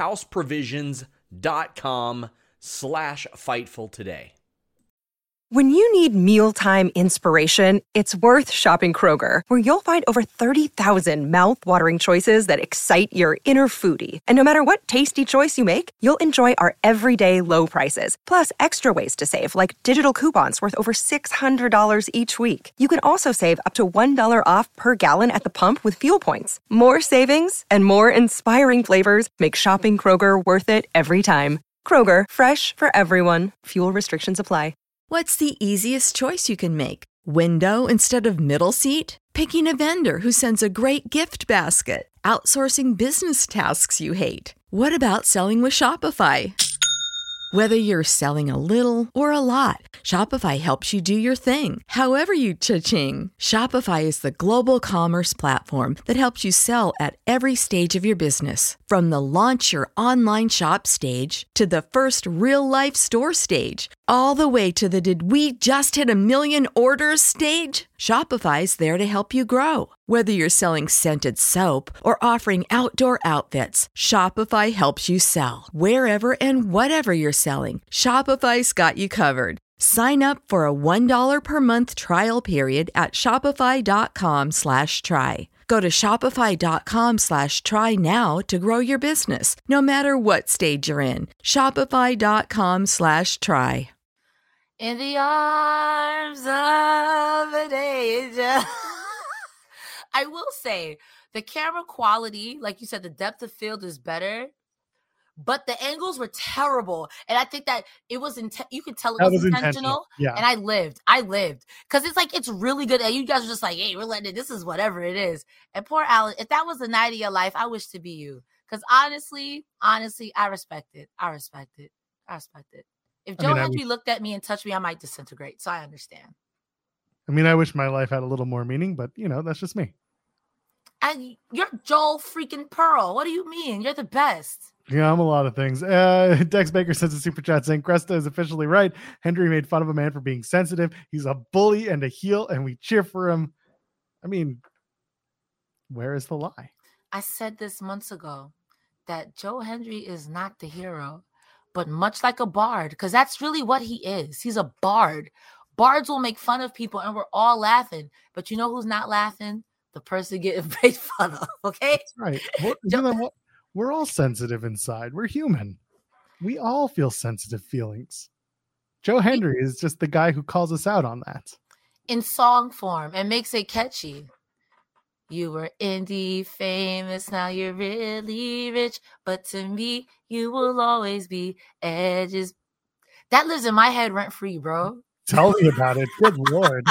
roundhouseprovisions.com/Fightful today. When you need mealtime inspiration, it's worth shopping Kroger, where you'll find over 30,000 mouth-watering choices that excite your inner foodie. And no matter what tasty choice you make, you'll enjoy our everyday low prices, plus extra ways to save, like digital coupons worth over $600 each week. You can also save up to $1 off per gallon at the pump with fuel points. More savings and more inspiring flavors make shopping Kroger worth it every time. Kroger, fresh for everyone. Fuel restrictions apply. What's the easiest choice you can make? Window instead of middle seat? Picking a vendor who sends a great gift basket? Outsourcing business tasks you hate? What about selling with Shopify? Whether you're selling a little or a lot, Shopify helps you do your thing, however you cha-ching. Shopify is the global commerce platform that helps you sell at every stage of your business. From the launch your online shop stage to the first real-life store stage, all the way to the did we just hit 1 million orders stage. Shopify's there to help you grow. Whether you're selling scented soap or offering outdoor outfits, Shopify helps you sell. Wherever and whatever you're selling, Shopify's got you covered. Sign up for a $1 per month trial period at shopify.com/try. Go to shopify.com/try now to grow your business, no matter what stage you're in. Shopify.com/try. In the arms of an angel. I will say the camera quality, like you said, the depth of field is better, but the angles were terrible. And I think that it was, you could tell it was intentional. Yeah. And I lived because it's like, it's really good. And you guys are just like, hey, we're letting it, this is whatever it is. And poor Alan, if that was the night of your life, I wish to be you. Because honestly, I respect it. If Joe Hendry looked at me and touched me, I might disintegrate. So I understand. I mean, I wish my life had a little more meaning, but that's just me. And you're Joel freaking Pearl. What do you mean? You're the best. Yeah, I'm a lot of things. Dex Baker sends a super chat saying Cresta is officially right. Hendry made fun of a man for being sensitive. He's a bully and a heel, and we cheer for him. I mean, where is the lie? I said this months ago that Joe Hendry is not the hero, but much like a bard, because that's really what he is. He's a bard. Bards will make fun of people, and we're all laughing. But you know who's not laughing? The person getting made fun of, okay? That's right. We're all sensitive inside. We're human. We all feel sensitive feelings. Joe Hendry is just the guy who calls us out on that. In song form and makes it catchy. You were indie famous, now you're really rich. But to me, you will always be edges. That lives in my head rent-free, bro. Tell me about it. Good Lord.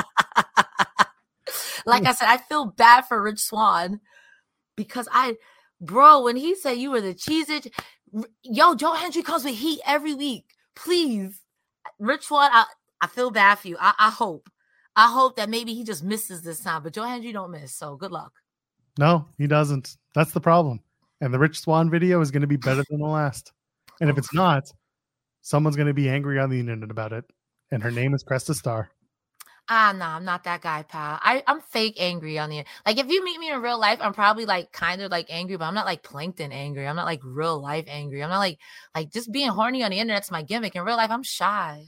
Like I said, I feel bad for Rich Swann because when he said you were the cheesage, Joe Hendry comes with heat every week. Please, Rich Swann, I feel bad for you. I hope that maybe he just misses this time, but Joe Hendry don't miss. So good luck. No, he doesn't. That's the problem. And the Rich Swann video is going to be better than the last. And if it's not, someone's going to be angry on the internet about it. And her name is Cresta Star. No, I'm not that guy, pal. I'm fake angry on the, like, if you meet me in real life, I'm probably like kind of like angry, but I'm not like plankton angry. I'm not like real life angry. I'm not like just being horny on the internet's my gimmick. In real life, I'm shy.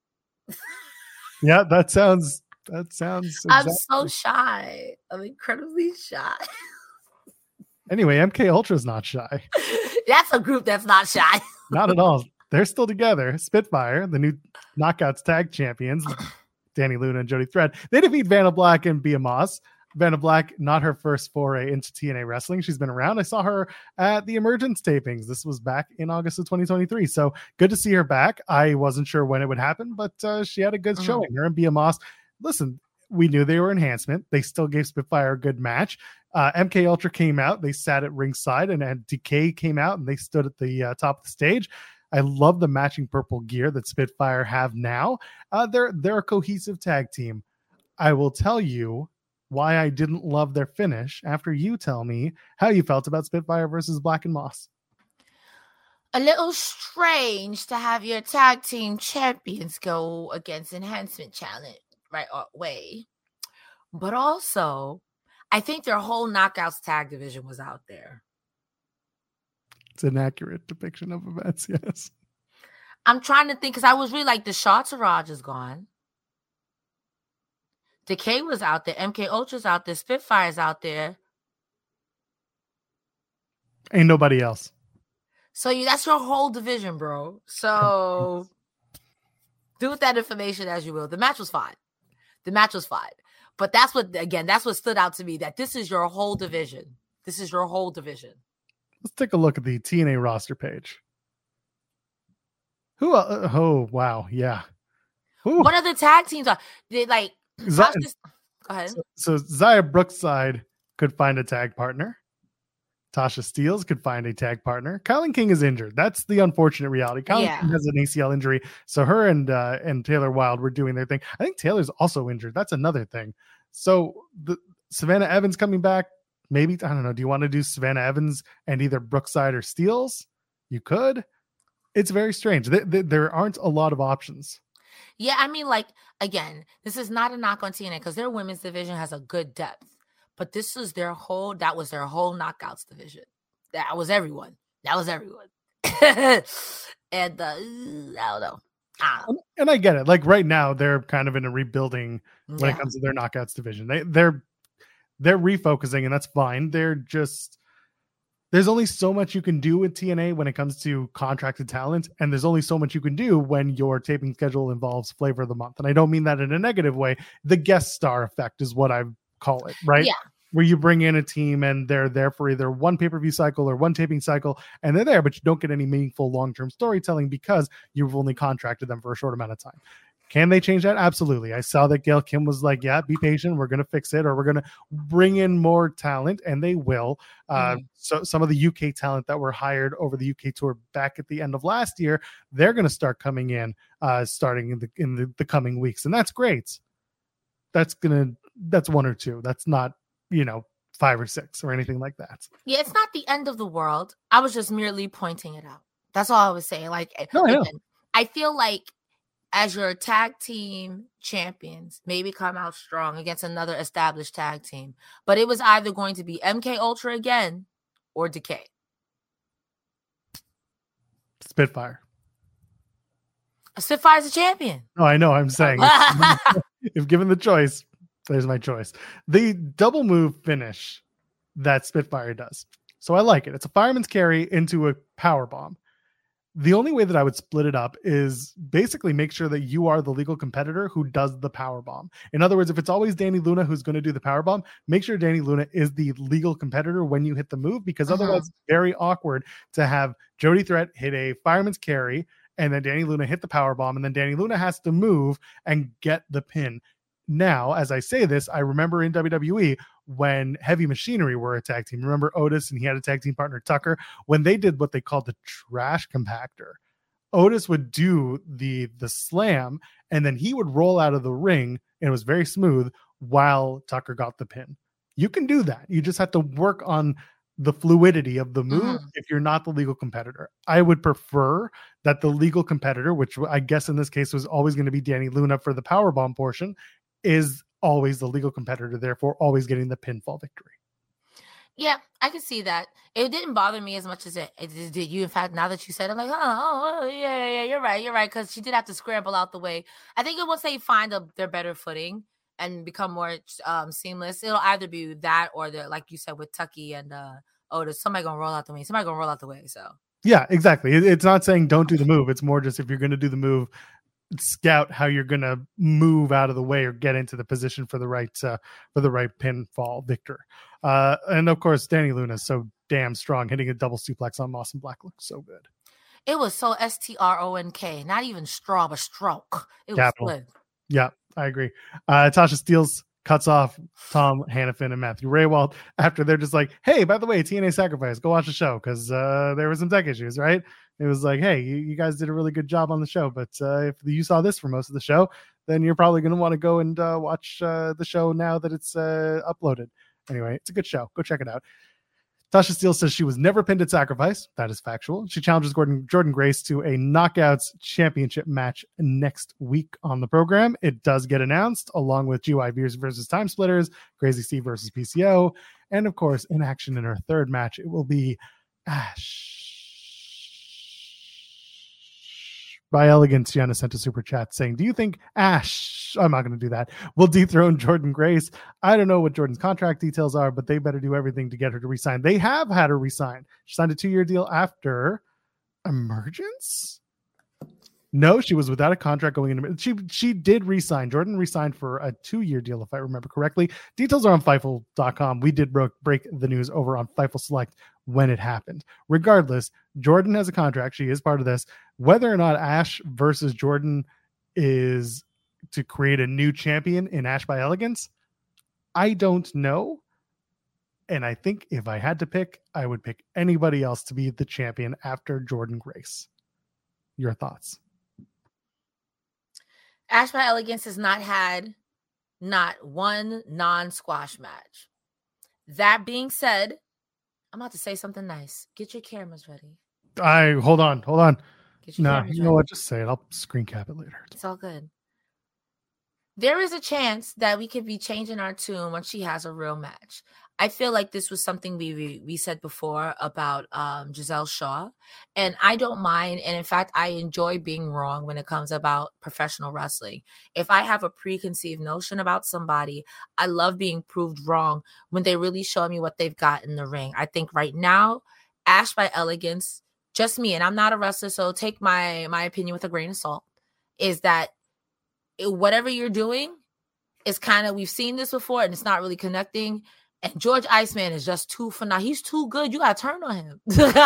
Yeah, that sounds exactly. I'm so shy. I'm incredibly shy. Anyway, MK Ultra is not shy. That's a group that's not shy. Not at all. They're still together. Spitfire, the new Knockouts tag champions, Danny Luna and Jody Thread. They defeat Vanna Black and Bia Moss. Vanna Black, not her first foray into TNA wrestling. She's been around. I saw her at the Emergence tapings. This was back in August of 2023. So good to see her back. I wasn't sure when it would happen, but she had a good showing. Her and Bia Moss. Listen, we knew they were enhancement. They still gave Spitfire a good match. MK Ultra came out. They sat at ringside, and Decay came out, and they stood at the top of the stage. I love the matching purple gear that Spitfire have now. They're a cohesive tag team. I will tell you why I didn't love their finish after you tell me how you felt about Spitfire versus Black and Moss. a little strange to have your tag team champions go against enhancement challenge right way. But also, I think their whole Knockouts tag division was out there. It's an accurate depiction of events, yes. I'm trying to think, because I was really like, the Shawtaraj is gone. Decay was out there. MK Ultra's out there. Spitfire's out there. Ain't nobody else. So that's your whole division, bro. So do with that information as you will. The match was fine. But that's what stood out to me, that this is your whole division. Let's take a look at the TNA roster page. Who? Oh, wow. Yeah. Ooh. What other tag teams are they like? Go ahead. So Xia Brookside could find a tag partner. Tasha Steelz could find a tag partner. Kylan King is injured. That's the unfortunate reality. Kylan King has an ACL injury, so her and Taylor Wilde were doing their thing. I think Taylor's also injured. That's another thing. So the Savannah Evans coming back. Maybe, I don't know. Do you want to do Savannah Evans and either Brookside or Steelz? You could. It's very strange. There aren't a lot of options. Yeah, I mean, like, again, this is not a knock on TNA because their women's division has a good depth. But that was their whole Knockouts division. That was everyone. And I don't know. And I get it. Like right now, they're kind of in a rebuilding when it comes to their Knockouts division. They're refocusing, and that's fine. There's only so much you can do with TNA when it comes to contracted talent, and there's only so much you can do when your taping schedule involves flavor of the month. And I don't mean that in a negative way. The guest star effect is what I call it, right? Yeah. Where you bring in a team and they're there for either one pay-per-view cycle or one taping cycle, and they're there, but you don't get any meaningful long-term storytelling because you've only contracted them for a short amount of time. Can they change that? Absolutely. I saw that Gail Kim was like, yeah, be patient. We're going to fix it, or we're going to bring in more talent, and they will. So some of the UK talent that were hired over the UK tour back at the end of last year, they're going to start coming in starting in the coming weeks. And that's great. That's one or two. That's not, 5 or 6 or anything like that. Yeah, it's not the end of the world. I was just merely pointing it out. That's all I was saying. Like, no, I know. I feel like as your tag team champions, maybe come out strong against another established tag team. But it was either going to be MK Ultra again or Decay. Spitfire. Spitfire's a champion. No, I know. I'm saying if given the choice, there's my choice. The double move finish that Spitfire does. So I like it. It's a fireman's carry into a power bomb. The only way that I would split it up is basically make sure that you are the legal competitor who does the power bomb. In other words, if it's always Danny Luna who's going to do the power bomb, make sure Danny Luna is the legal competitor when you hit the move, because otherwise it's very awkward to have Jody Threat hit a fireman's carry and then Danny Luna hit the power bomb, and then Danny Luna has to move and get the pin. Now, as I say this, I remember in WWE when Heavy Machinery were a tag team. Remember Otis, and he had a tag team partner, Tucker, when they did what they called the trash compactor. Otis would do the slam, and then he would roll out of the ring, and it was very smooth while Tucker got the pin. You can do that. You just have to work on the fluidity of the move if you're not the legal competitor. I would prefer that the legal competitor, which I guess in this case was always going to be Danny Luna for the powerbomb portion, is always the legal competitor, therefore always getting the pinfall victory. Yeah, I can see that. It didn't bother me as much as it did you. In fact, now that you said it, I'm like, oh yeah, you're right. Because she did have to scramble out the way. I think once they find their better footing and become more seamless, it'll either be that or like you said with Tucky and Otis, somebody gonna roll out the way. So yeah, exactly. It's not saying don't do the move. It's more just if you're going to do the move, scout how you're going to move out of the way or get into the position for the right pinfall victor. And of course, Danny Luna is so damn strong, hitting a double suplex on Moss and Black looks so good. It was so STRONK, not even straw, but stroke. It Capital. was good. Yeah, I agree. Tasha Steelz cuts off Tom Hannafin and Matthew Raywald after they're just like, hey, by the way, TNA Sacrifice, go watch the show because there were some tech issues, right? It was like, hey, you guys did a really good job on the show, but if you saw this for most of the show, then you're probably going to want to go and watch the show now that it's uploaded. Anyway, it's a good show. Go check it out. Tasha Steele says she was never pinned at Sacrifice. That is factual. She challenges Jordynne Grace to a Knockouts Championship match next week on the program. It does get announced, along with GY versus Time Splitters, Crazy Steve versus PCO, and of course, in action in her third match, it will be Ash by Elegance. Gianna sent a super chat saying, do you think Ash, I'm not going to do that, will dethrone Jordynne Grace? I don't know what Jordan's contract details are, but they better do everything to get her to resign. They have had her resign. She signed a 2-year deal after Emergence. No, she was without a contract going into. She did resign. Jordynne resigned for a 2-year deal, if I remember correctly. Details are on Fightful.com. We did break the news over on Fightful Select when it happened. Regardless, Jordynne has a contract. She is part of this. Whether or not Ash versus Jordynne is to create a new champion in Ash by Elegance, I don't know. And I think if I had to pick, I would pick anybody else to be the champion after Jordynne Grace. Your thoughts? Ash by Elegance has not had not one non-squash match. That being said, I'm about to say something nice. Get your cameras ready. Hold on. No, you know what? Just say it. I'll screen cap it later. It's all good. There is a chance that we could be changing our tune when she has a real match. I feel like this was something we said before about Giselle Shaw, and I don't mind. And in fact, I enjoy being wrong when it comes about professional wrestling. If I have a preconceived notion about somebody, I love being proved wrong when they really show me what they've got in the ring. I think right now, Ash by Elegance, just me, and I'm not a wrestler, so take my opinion with a grain of salt, is that whatever you're doing is kind of, we've seen this before and it's not really connecting. And George Iceman is just too phenomenal. He's too good. You got to turn on him.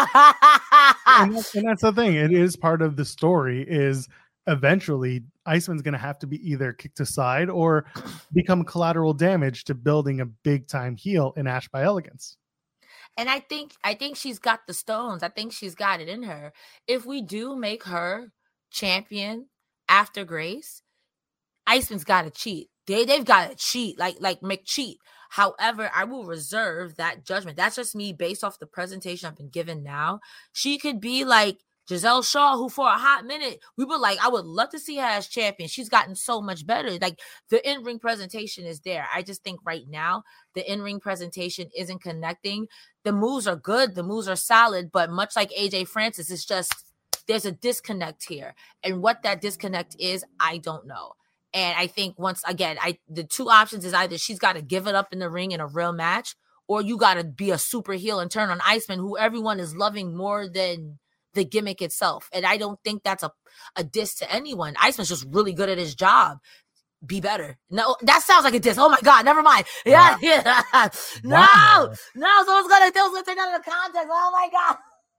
and that's the thing. It is part of the story is eventually Iceman's going to have to be either kicked aside or become collateral damage to building a big time heel in Ash by Elegance. And I think she's got the stones. I think she's got it in her. If we do make her champion after Grace, Iceman's got to cheat. They've got to cheat, like McCheat. However, I will reserve that judgment. That's just me based off the presentation I've been given now. She could be like Giselle Shaw, who for a hot minute, we were like, I would love to see her as champion. She's gotten so much better. Like the in-ring presentation is there. I just think right now, the in-ring presentation isn't connecting. The moves are good. The moves are solid. But much like AJ Francis, it's just, there's a disconnect here. And what that disconnect is, I don't know. And I think once again, the two options is either she's got to give it up in the ring in a real match, or you got to be a super heel and turn on Iceman, who everyone is loving more than the gimmick itself. And I don't think that's a diss to anyone. Iceman's just really good at his job. Be better. No, that sounds like a diss. Oh my God, never mind. Yeah, yeah. No, someone's gonna take that out of context. Oh my God.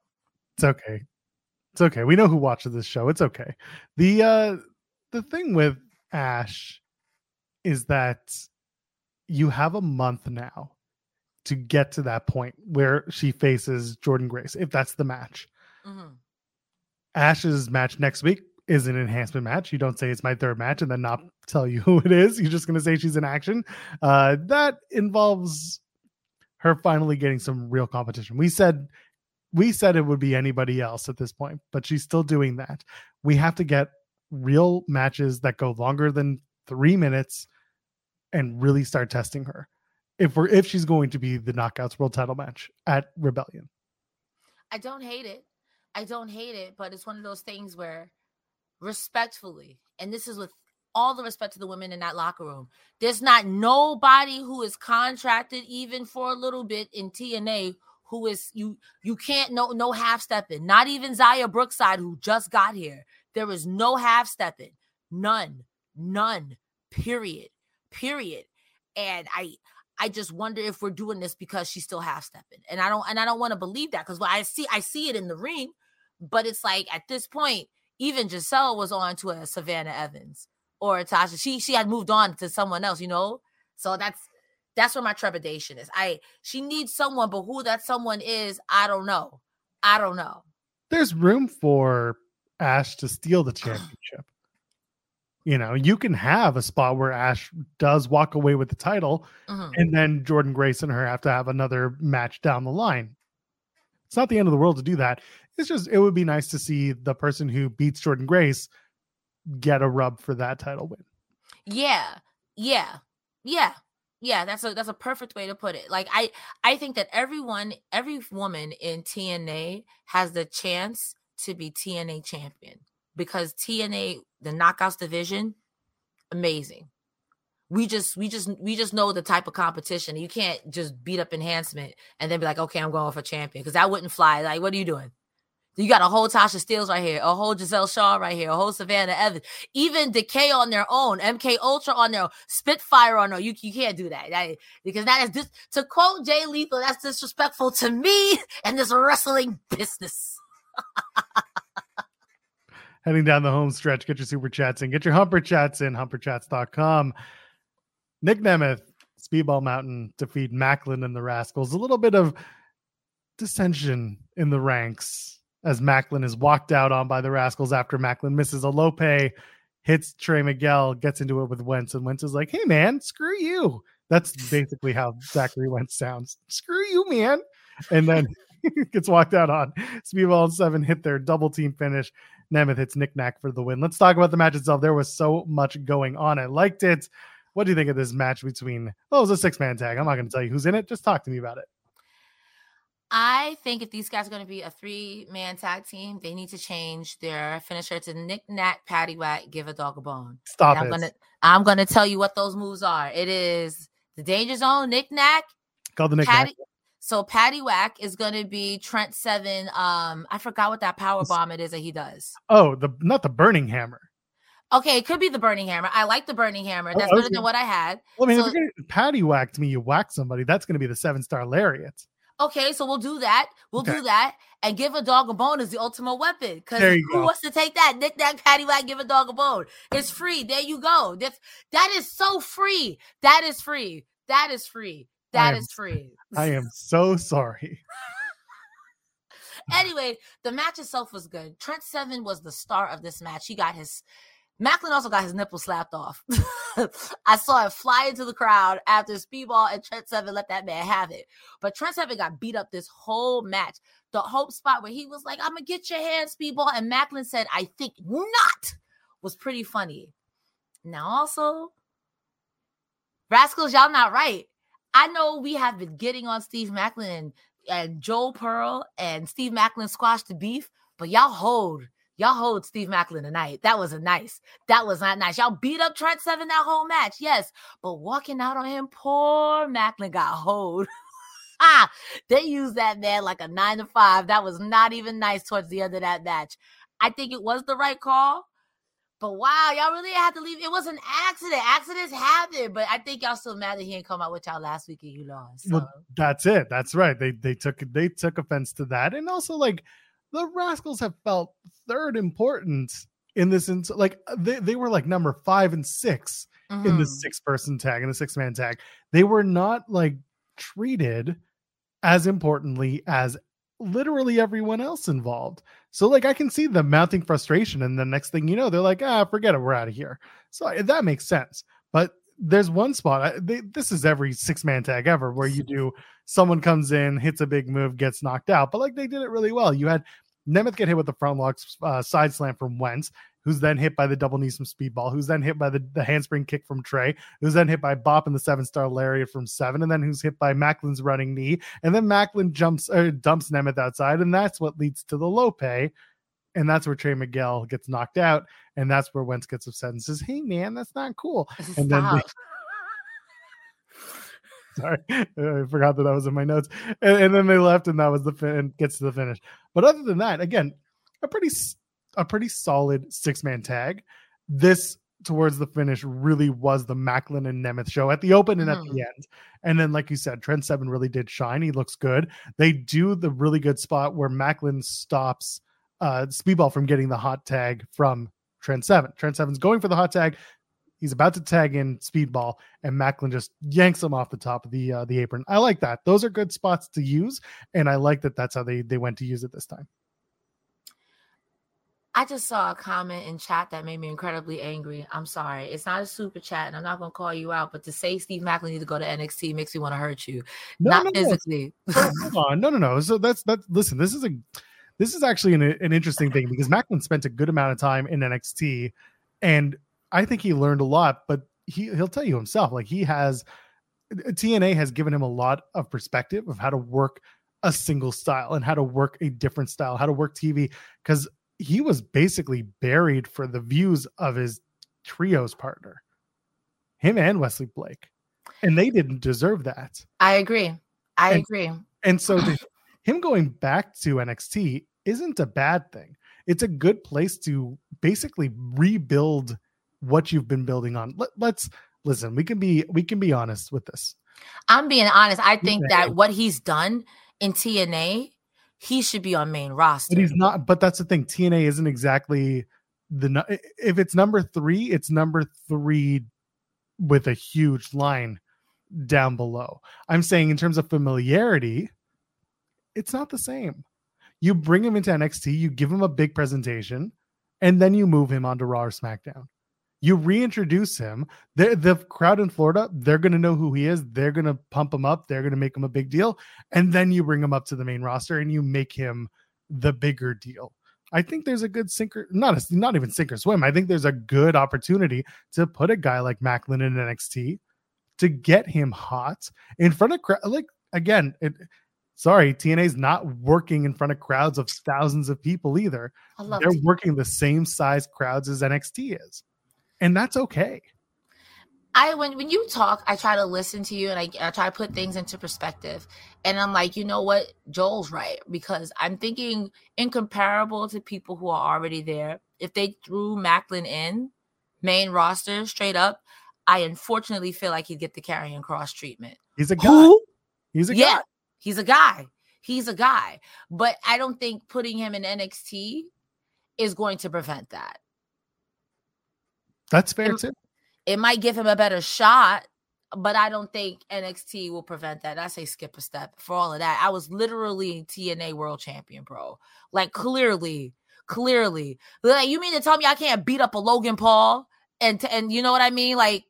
It's okay. We know who watches this show. It's okay. The thing with Ash is that you have a month now to get to that point where she faces Jordynne Grace, if that's the match. Mm-hmm. Ash's match next week is an enhancement match. You don't say it's my third match and then not tell you who it is. You're just going to say she's in action. That involves her finally getting some real competition. We said it would be anybody else at this point, but she's still doing that. We have to get real matches that go longer than 3 minutes and really start testing her if she's going to be the Knockouts World Title match at Rebellion. I don't hate it, but it's one of those things where respectfully, and this is with all the respect to the women in that locker room, there's not nobody who is contracted even for a little bit in TNA who is you can't no half stepping, not even Zaya Brookside who just got here. There is no half stepping, none, period. And I just wonder if we're doing this because she's still half stepping, and I don't want to believe that because I see it in the ring, but it's like at this point, even Giselle was on to a Savannah Evans or a Tasha. She had moved on to someone else, So that's where my trepidation is. She needs someone, but who that someone is, I don't know. There's room for Ash to steal the championship. You know, you can have a spot where Ash does walk away with the title, and then Jordynne Grace and her have to have another match down the line. It's not the end of the world to do that. It's just, it would be nice to see the person who beats Jordynne Grace get a rub for that title win. Yeah. That's a perfect way to put it. Like, I think that every woman in TNA has the chance to be TNA champion, because TNA, the Knockouts division, amazing. We just know the type of competition. You can't just beat up Enhancement and then be like, okay, I'm going for champion, because that wouldn't fly. Like, what are you doing? You got a whole Tasha Steelz right here, a whole Giselle Shaw right here, a whole Savannah Evans, even Decay on their own, MK Ultra on their own, Spitfire on their own. You can't do that, because that is just, to quote Jay Lethal, that's disrespectful to me and this wrestling business. Heading down the home stretch, get your super chats in, get your humper chats in, humperchats.com. Nick Nemeth, Speedball Mountain defeat Macklin and the Rascals. A little bit of dissension in the ranks as Macklin is walked out on by the Rascals after Macklin misses a Lope, hits Trey Miguel, gets into it with Wentz, and Wentz is like, hey man, screw you. That's basically how Zachary Wentz sounds. Screw you, man. And then gets walked out on. Speedball and Seven hit their double team finish. Nemeth hits Nick Nack for the win. Let's talk about the match itself. There was so much going on. I liked it. What do you think of this match between, it was a 6-man tag. I'm not going to tell you who's in it. Just talk to me about it. I think if these guys are going to be a 3-man tag team, they need to change their finisher to Nick Nack, Patty Whack, give a dog a bone. Stop and it. I'm going to tell you what those moves are. It is the Danger Zone, Nick Nack. Called the Nick Nack. So Patty Whack is going to be Trent Seven. I forgot what that power bomb it is that he does. Oh, not the Burning Hammer. Okay, it could be the Burning Hammer. I like the Burning Hammer. That's better than what I had. Well, I mean, if you're gonna Patty Whack to me, you whack somebody. That's going to be the 7-star lariat. Okay, so we'll do that. Do that. And give a dog a bone is the ultimate weapon. Because who wants to take that? Nick Nack, Patty Whack, give a dog a bone. It's free. There you go. That is so free. That is free. That is free. That is free. I am so sorry. Anyway, the match itself was good. Trent Seven was the star of this match. Macklin also got his nipple slapped off. I saw it fly into the crowd after Speedball and Trent Seven let that man have it. But Trent Seven got beat up this whole match. The hope spot where he was like, I'm going to get your hand, Speedball. And Macklin said, I think not, was pretty funny. Now also, Rascals, y'all not right. I know we have been getting on Steve Macklin and Joel Pearl and Steve Macklin squashed the beef, but y'all hold Steve Macklin tonight. That was that was not nice. Y'all beat up Trent Seven that whole match, yes, but walking out on him, poor Macklin got hold. They used that man like a 9 to 5. That was not even nice towards the end of that match. I think it was the right call. But wow, y'all really had to leave. It was an accident. Accidents happen. But I think y'all still mad that he didn't come out with y'all last week and you lost. So. Well, that's it. That's right. They took offense to that. And also, like, the Rascals have felt third importance in this. Like, they were like number 5 and 6 in the 6-person tag, in the 6-man tag. They were not like treated as importantly as literally everyone else involved. So like, I can see them mounting frustration, and the next thing you know, they're like, forget it, we're out of here. So that makes sense. But there's one spot, this is every 6-man tag ever, where you do, someone comes in, hits a big move, gets knocked out, but like, they did it really well. You had Nemeth get hit with the front lock side slam from Wentz, who's then hit by the double knees from Speedball, who's then hit by the handspring kick from Trey, who's then hit by Bop and the 7-star lariat from Seven, and then who's hit by Macklin's running knee, and then Macklin dumps Nemeth outside, and that's what leads to the Lope, and that's where Trey Miguel gets knocked out, and that's where Wentz gets upset and says, hey man, that's not cool. And then sorry, I forgot that was in my notes. And then they left, and that was and gets to the finish. But other than that, again, a pretty solid 6-man tag. This towards the finish really was the Macklin and Nemeth show at the open and at the end. And then, like you said, Trent Seven really did shine. He looks good. They do the really good spot where Macklin stops Speedball from getting the hot tag from Trent Seven. Trent Seven's going for the hot tag. He's about to tag in Speedball, and Macklin just yanks him off the top of the apron. I like that. Those are good spots to use, and I like that that's how they went to use it this time. I just saw a comment in chat that made me incredibly angry. I'm sorry. It's not a super chat, and I'm not going to call you out, but to say Steve Maclin needs to go to NXT makes me want to hurt you. Not physically. Hold on. No. So listen, this is actually an interesting thing because Maclin spent a good amount of time in NXT, and I think he learned a lot, but he'll tell you himself, like TNA has given him a lot of perspective of how to work a single style and how to work a different style, how to work TV, because he was basically buried for the views of his trios partner, him and Wesley Blake, and they didn't deserve that. I agree. I agree. And so him going back to NXT isn't a bad thing. It's a good place to basically rebuild what you've been building on. Let's listen. We can be honest with this. I'm being honest. I think that what he's done in TNA, he should be on main roster. But he's not. But that's the thing. TNA isn't exactly if it's number 3, it's number 3 with a huge line down below. I'm saying in terms of familiarity, it's not the same. You bring him into NXT, you give him a big presentation, and then you move him onto Raw or SmackDown. You reintroduce him. The crowd in Florida, they're going to know who he is. They're going to pump him up. They're going to make him a big deal. And then you bring him up to the main roster and you make him the bigger deal. I think there's a good not even sink or swim. I think there's a good opportunity to put a guy like Maclin in NXT to get him hot in front of TNA's not working in front of crowds of thousands of people either. They're working the same size crowds as NXT is. And that's okay. When you talk, I try to listen to you and I try to put things into perspective. And I'm like, you know what? Joel's right. Because I'm thinking incomparable to people who are already there. If they threw Maclin in main roster straight up, I unfortunately feel like he'd get the Karrion Kross treatment. He's a guy. Who? He's a guy. He's a guy. He's a guy. But I don't think putting him in NXT is going to prevent that. That's fair too. It might give him a better shot, but I don't think NXT will prevent that. I say skip a step for all of that. I was literally TNA world champion, bro. Like clearly. Like, you mean to tell me I can't beat up a Logan Paul and you know what I mean? Like,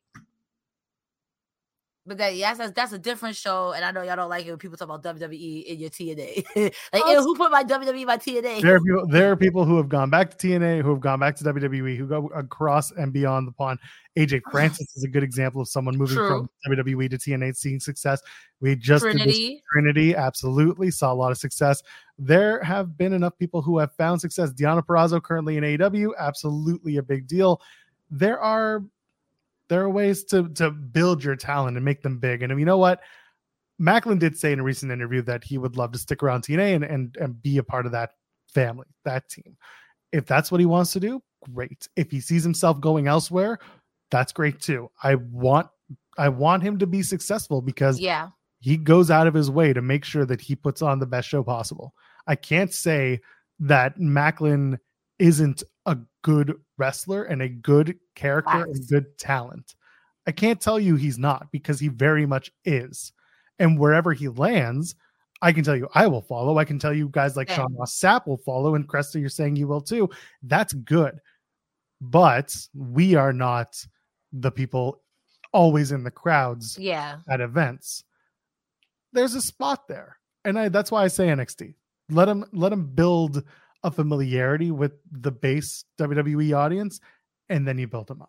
but that's a different show, and I know y'all don't like it when people talk about WWE in your TNA. Like, who put my WWE in my TNA? There are people who have gone back to TNA, who have gone back to WWE, who go across and beyond the pond. AJ Francis is a good example of someone moving from WWE to TNA, seeing success. We just Trinity absolutely saw a lot of success. There have been enough people who have found success. Deonna Purrazzo currently in AEW, absolutely a big deal. There are ways to build your talent and make them big. And you know what? Maclin did say in a recent interview that he would love to stick around TNA and be a part of that family, that team. If that's what he wants to do, great. If he sees himself going elsewhere, that's great too. I want him to be successful because he goes out of his way to make sure that he puts on the best show possible. I can't say that Maclin isn't a good wrestler and a good character and good talent. I can't tell you he's not, because he very much is. And wherever he lands, I can tell you I will follow. I can tell you guys like Sean Ross Sapp will follow, and Cresta, you're saying you will too. That's good. But we are not the people always in the crowds at events. There's a spot there. And that's why I say NXT. Let him build a familiarity with the base WWE audience, and then you build them up.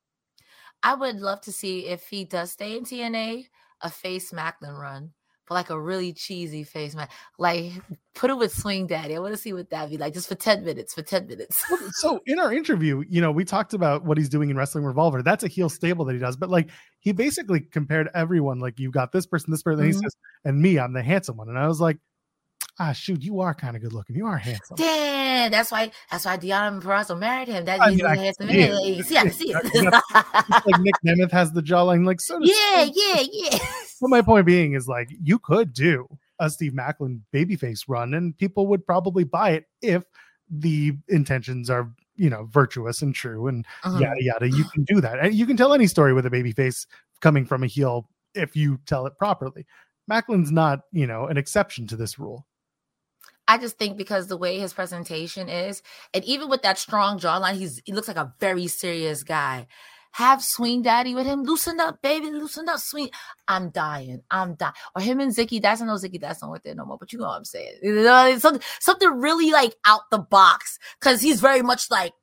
I would love to see, if he does stay in TNA, a face Maclin run for like a really cheesy face match. Like, put it with Swing Daddy. I want to see what that'd be like, just for 10 minutes. So in our interview, we talked about what he's doing in Wrestling Revolver. That's a heel stable that he does, but like, he basically compared everyone. Like, you got this person, and he says, and me, I'm the handsome one. And I was like, shoot, you are kind of good looking. You are handsome. Damn, that's why Deonna Purrazzo married him. That he's a handsome man. I can see it. Like Nick Nemeth has the jawline, like so. Yeah. But my point being is, like, you could do a Steve Maclin babyface run, and people would probably buy it if the intentions are, virtuous and true, and yada yada. You can do that, and you can tell any story with a babyface coming from a heel if you tell it properly. Maclin's not, an exception to this rule. I just think because the way his presentation is, and even with that strong jawline, he looks like a very serious guy. Have Swing Daddy with him. Loosen up, baby. Loosen up, Swing. I'm dying. Or him and Zicky. That's not Zicky. That's not with there no more. But you know what I'm saying. You know, something really like out the box. Because he's very much like.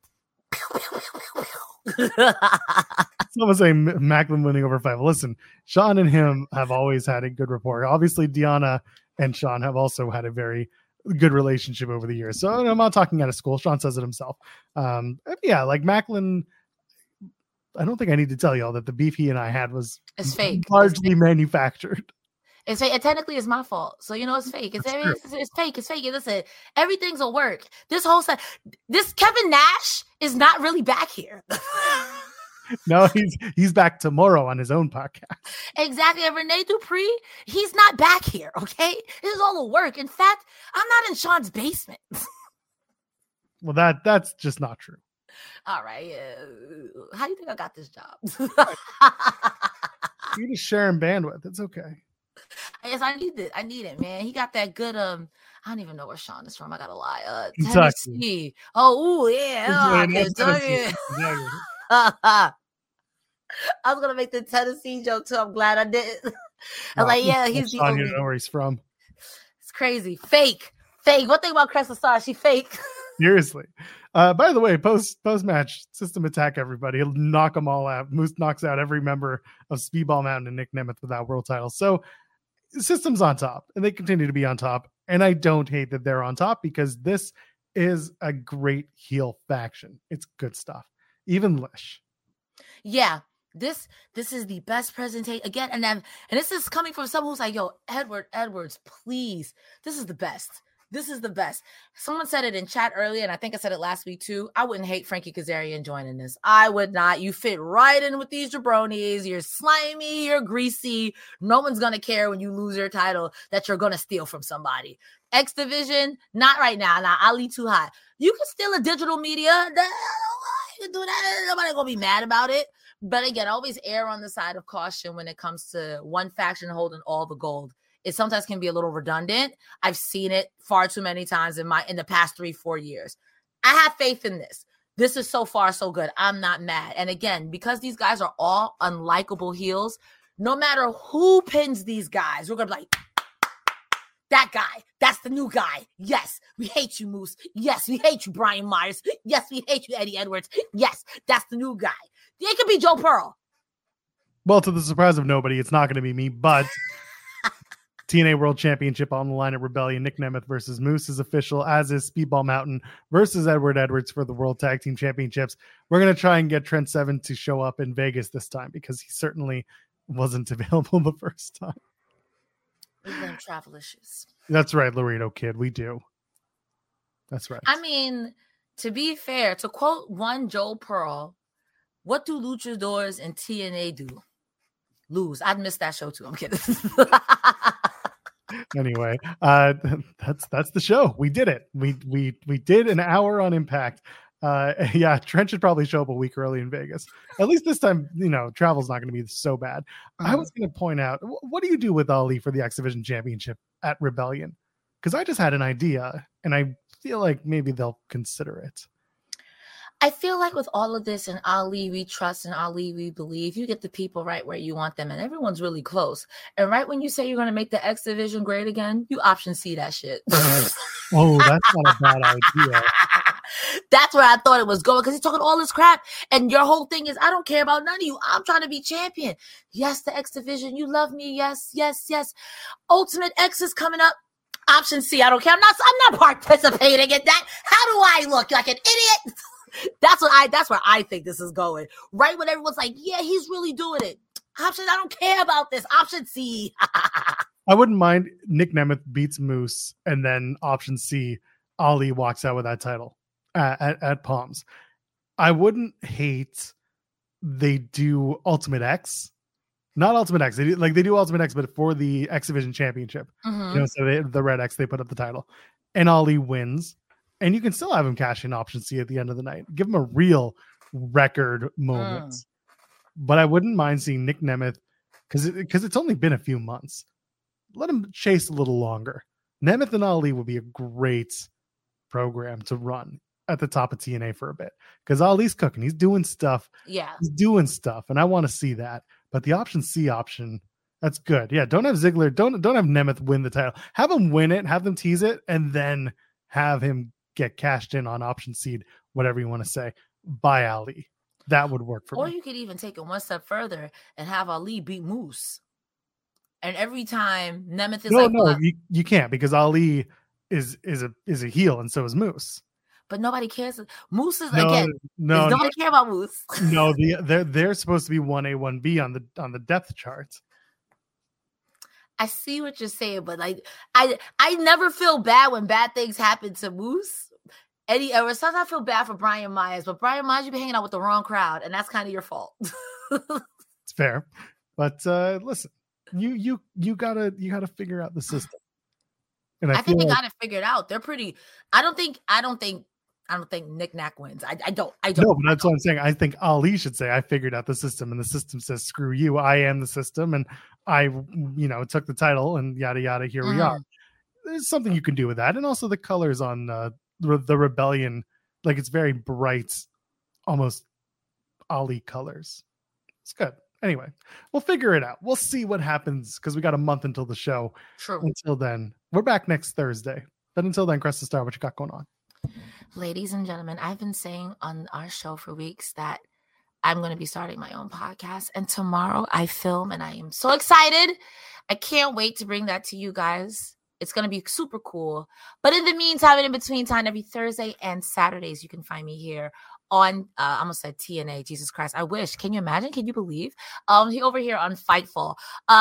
Someone saying Macklin winning over 5. Listen, Sean and him have always had a good rapport. Obviously, Deanna and Sean have also had a very good relationship over the years. So I'm not talking out of school. Sean says it himself. Yeah, like Macklin, I don't think I need to tell y'all that the beef he and I had was fake. Largely manufactured. It's fake. It technically is my fault. So, you know, it's fake. It's fake. It's fake. Listen, everything's a work. This Kevin Nash is not really back here. No, he's back tomorrow on his own podcast. Exactly. And Rene Dupree, he's not back here, okay? This is all a work. In fact, I'm not in Sean's basement. Well, that's just not true. All right. How do you think I got this job? You're just sharing bandwidth. It's okay. Yes, I need it, man. He got that good I don't even know where Sean is from. I gotta lie. Kentucky. Tennessee. Oh, yeah. Kentucky. I was gonna make the Tennessee joke too. I'm glad I didn't. I was like, yeah, he's the only. You know where he's from. It's crazy. Fake. One thing about Cresta Star, she fake. Seriously. By the way, post match system attack everybody. He'll knock them all out. Moose knocks out every member of Speedball Mountain and Nick Nemeth without world titles. So system's on top, and they continue to be on top. And I don't hate that they're on top because this is a great heel faction. It's good stuff. Even Lish. Yeah. This is the best presentation again, and this is coming from someone who's like, "Yo, Edwards, please, this is the best. This is the best." Someone said it in chat earlier, and I think I said it last week too. I wouldn't hate Frankie Kazarian joining this. I would not. You fit right in with these jabronis. You're slimy. You're greasy. No one's gonna care when you lose your title that you're gonna steal from somebody. X Division, not right now. Nah, Ali too hot. You can steal a digital media. You can do that. Nobody gonna be mad about it. But again, always err on the side of caution when it comes to one faction holding all the gold. It sometimes can be a little redundant. I've seen it far too many times in the past 3-4 years. I have faith in this. This is so far so good. I'm not mad. And again, because these guys are all unlikable heels, no matter who pins these guys, we're gonna be like, that guy, that's the new guy. Yes, we hate you, Moose. Yes, we hate you, Brian Myers. Yes, we hate you, Eddie Edwards. Yes, that's the new guy. It could be Joe Pearl. Well, to the surprise of nobody, it's not going to be me, but TNA World Championship on the line at Rebellion. Nick Nemeth versus Moose is official, as is Speedball Mountain versus Edward Edwards for the World Tag Team Championships. We're going to try and get Trent Seven to show up in Vegas this time because he certainly wasn't available the first time. We blame travel issues. That's right, Laredo Kid. We do. That's right. I mean, to be fair, to quote one Joe Pearl, what do luchadors and TNA do? Lose. I'd miss that show too. I'm kidding. Anyway, that's the show. We did it. We did an hour on Impact. Yeah, Trent should probably show up a week early in Vegas. At least this time, travel's not going to be so bad. I was going to point out, what do you do with Ali for the X Division Championship at Rebellion? Because I just had an idea, and I feel like maybe they'll consider it. I feel like with all of this and Ali we trust and Ali we believe, you get the people right where you want them, and everyone's really close. And right when you say you're going to make the X Division great again, you option C that shit. Oh, that's not a bad idea. That's where I thought it was going, because he's talking all this crap, and your whole thing is, I don't care about none of you. I'm trying to be champion. Yes, the X Division, you love me. Yes, yes, yes. Ultimate X is coming up. Option C, I don't care. I'm not participating in that. How do I look like an idiot? That's where I think this is going. Right when everyone's like, yeah, he's really doing it. Option, I don't care about this. Option C. I wouldn't mind Nick Nemeth beats Moose, and then option C, Ali walks out with that title at Palms. I wouldn't hate they do Ultimate X. Not Ultimate X. They do Ultimate X, but for the X Division Championship. Mm-hmm. So the Red X, they put up the title. And Ali wins. And you can still have him cash in option C at the end of the night. Give him a real record moment. But I wouldn't mind seeing Nick Nemeth, because it's only been a few months. Let him chase a little longer. Nemeth and Ali would be a great program to run at the top of TNA for a bit, because Ali's cooking. He's doing stuff. Yeah. He's doing stuff, and I want to see that. But the option C option, that's good. Yeah, don't have Ziggler, don't have Nemeth win the title. Have him win it, have them tease it, and then have him get cashed in on option seed, whatever you want to say, by Ali. That would work for me. Or you could even take it one step further and have Ali beat Moose. And every time Nemeth is you can't, because Ali is a heel, and so is Moose. But nobody cares. Moose is nobody care about Moose. No, they're supposed to be 1A, 1B on the depth chart. I see what you're saying, but like I never feel bad when bad things happen to Moose. Or sometimes I feel bad for Brian Myers, but Brian Myers, you've been hanging out with the wrong crowd, and that's kind of your fault. It's fair, but listen, you gotta figure out the system. And I think they got it figured out. They're pretty. I don't think Nick Nack wins. I don't. No, but that's what I'm saying. I think Ali should say, I figured out the system, and the system says, screw you. I am the system, and I, took the title, and yada, yada, here we are. There's something you can do with that. And also the colors on the Rebellion, like it's very bright, almost Ali colors. It's good. Anyway, we'll figure it out. We'll see what happens, because we got a month until the show. True. Until then, we're back next Thursday. But until then, Crest the Star, what you got going on? Ladies and gentlemen, I've been saying on our show for weeks that I'm going to be starting my own podcast. And tomorrow I film, and I am so excited. I can't wait to bring that to you guys. It's going to be super cool. But in the meantime, and in between time, every Thursday and Saturdays, you can find me here on, I almost said TNA, Jesus Christ. I wish. Can you imagine? Can you believe? Over here on Fightful,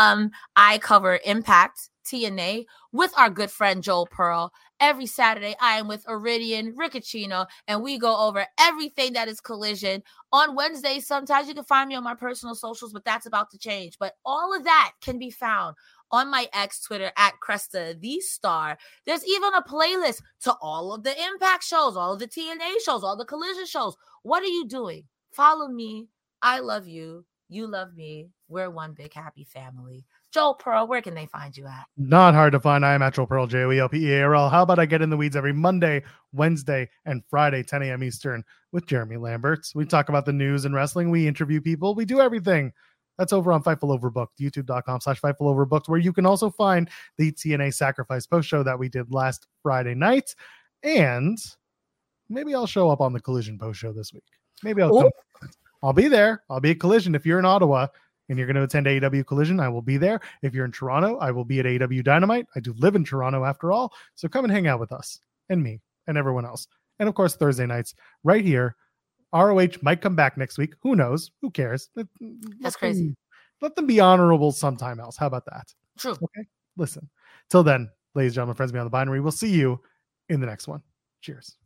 I cover Impact TNA with our good friend Joel Pearl. Every Saturday, I am with Iridian Riccicino, and we go over everything that is Collision. On Wednesdays, sometimes you can find me on my personal socials, but that's about to change. But all of that can be found on my ex Twitter at Cresta the Star. There's even a playlist to all of the Impact shows, all of the TNA shows, all the Collision shows. What are you doing? Follow me. I love you. You love me. We're one big happy family. Joel Pearl, where can they find you at? Not hard to find. I am at Joel Pearl, JoelPearl. How about I get in the weeds every Monday, Wednesday, and Friday, 10 a.m. Eastern with Jeremy Lamberts. We talk about the news and wrestling. We interview people. We do everything. That's over on Fightful Overbooked, youtube.com/Fightful Overbooked, where you can also find the TNA Sacrifice post show that we did last Friday night. And maybe I'll show up on the Collision post show this week. Maybe I'll be there. I'll be at Collision. If you're in Ottawa and you're going to attend AEW Collision, I will be there. If you're in Toronto, I will be at AEW Dynamite. I do live in Toronto after all. So come and hang out with us and me and everyone else. And of course, Thursday nights right here. ROH might come back next week. Who knows? Who cares? That's crazy. Let them be honorable sometime else. How about that? True. Okay. Listen. Till then, ladies and gentlemen, friends beyond the binary, we'll see you in the next one. Cheers.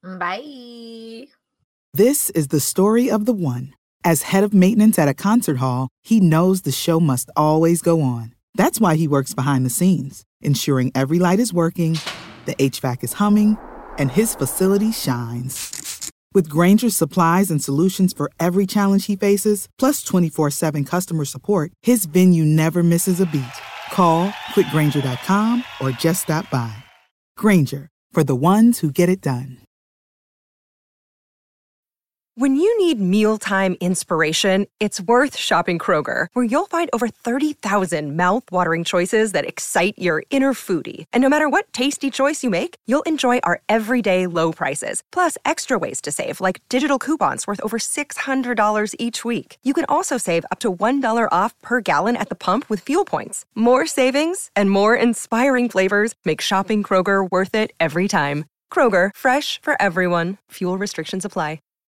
Bye. This is the story of the one. As head of maintenance at a concert hall, he knows the show must always go on. That's why he works behind the scenes, ensuring every light is working, the HVAC is humming, and his facility shines. With Grainger's supplies and solutions for every challenge he faces, plus 24/7 customer support, his venue never misses a beat. Call quickgrainger.com or just stop by. Grainger, for the ones who get it done. When you need mealtime inspiration, it's worth shopping Kroger, where you'll find over 30,000 mouth-watering choices that excite your inner foodie. And no matter what tasty choice you make, you'll enjoy our everyday low prices, plus extra ways to save, like digital coupons worth over $600 each week. You can also save up to $1 off per gallon at the pump with fuel points. More savings and more inspiring flavors make shopping Kroger worth it every time. Kroger, fresh for everyone. Fuel restrictions apply.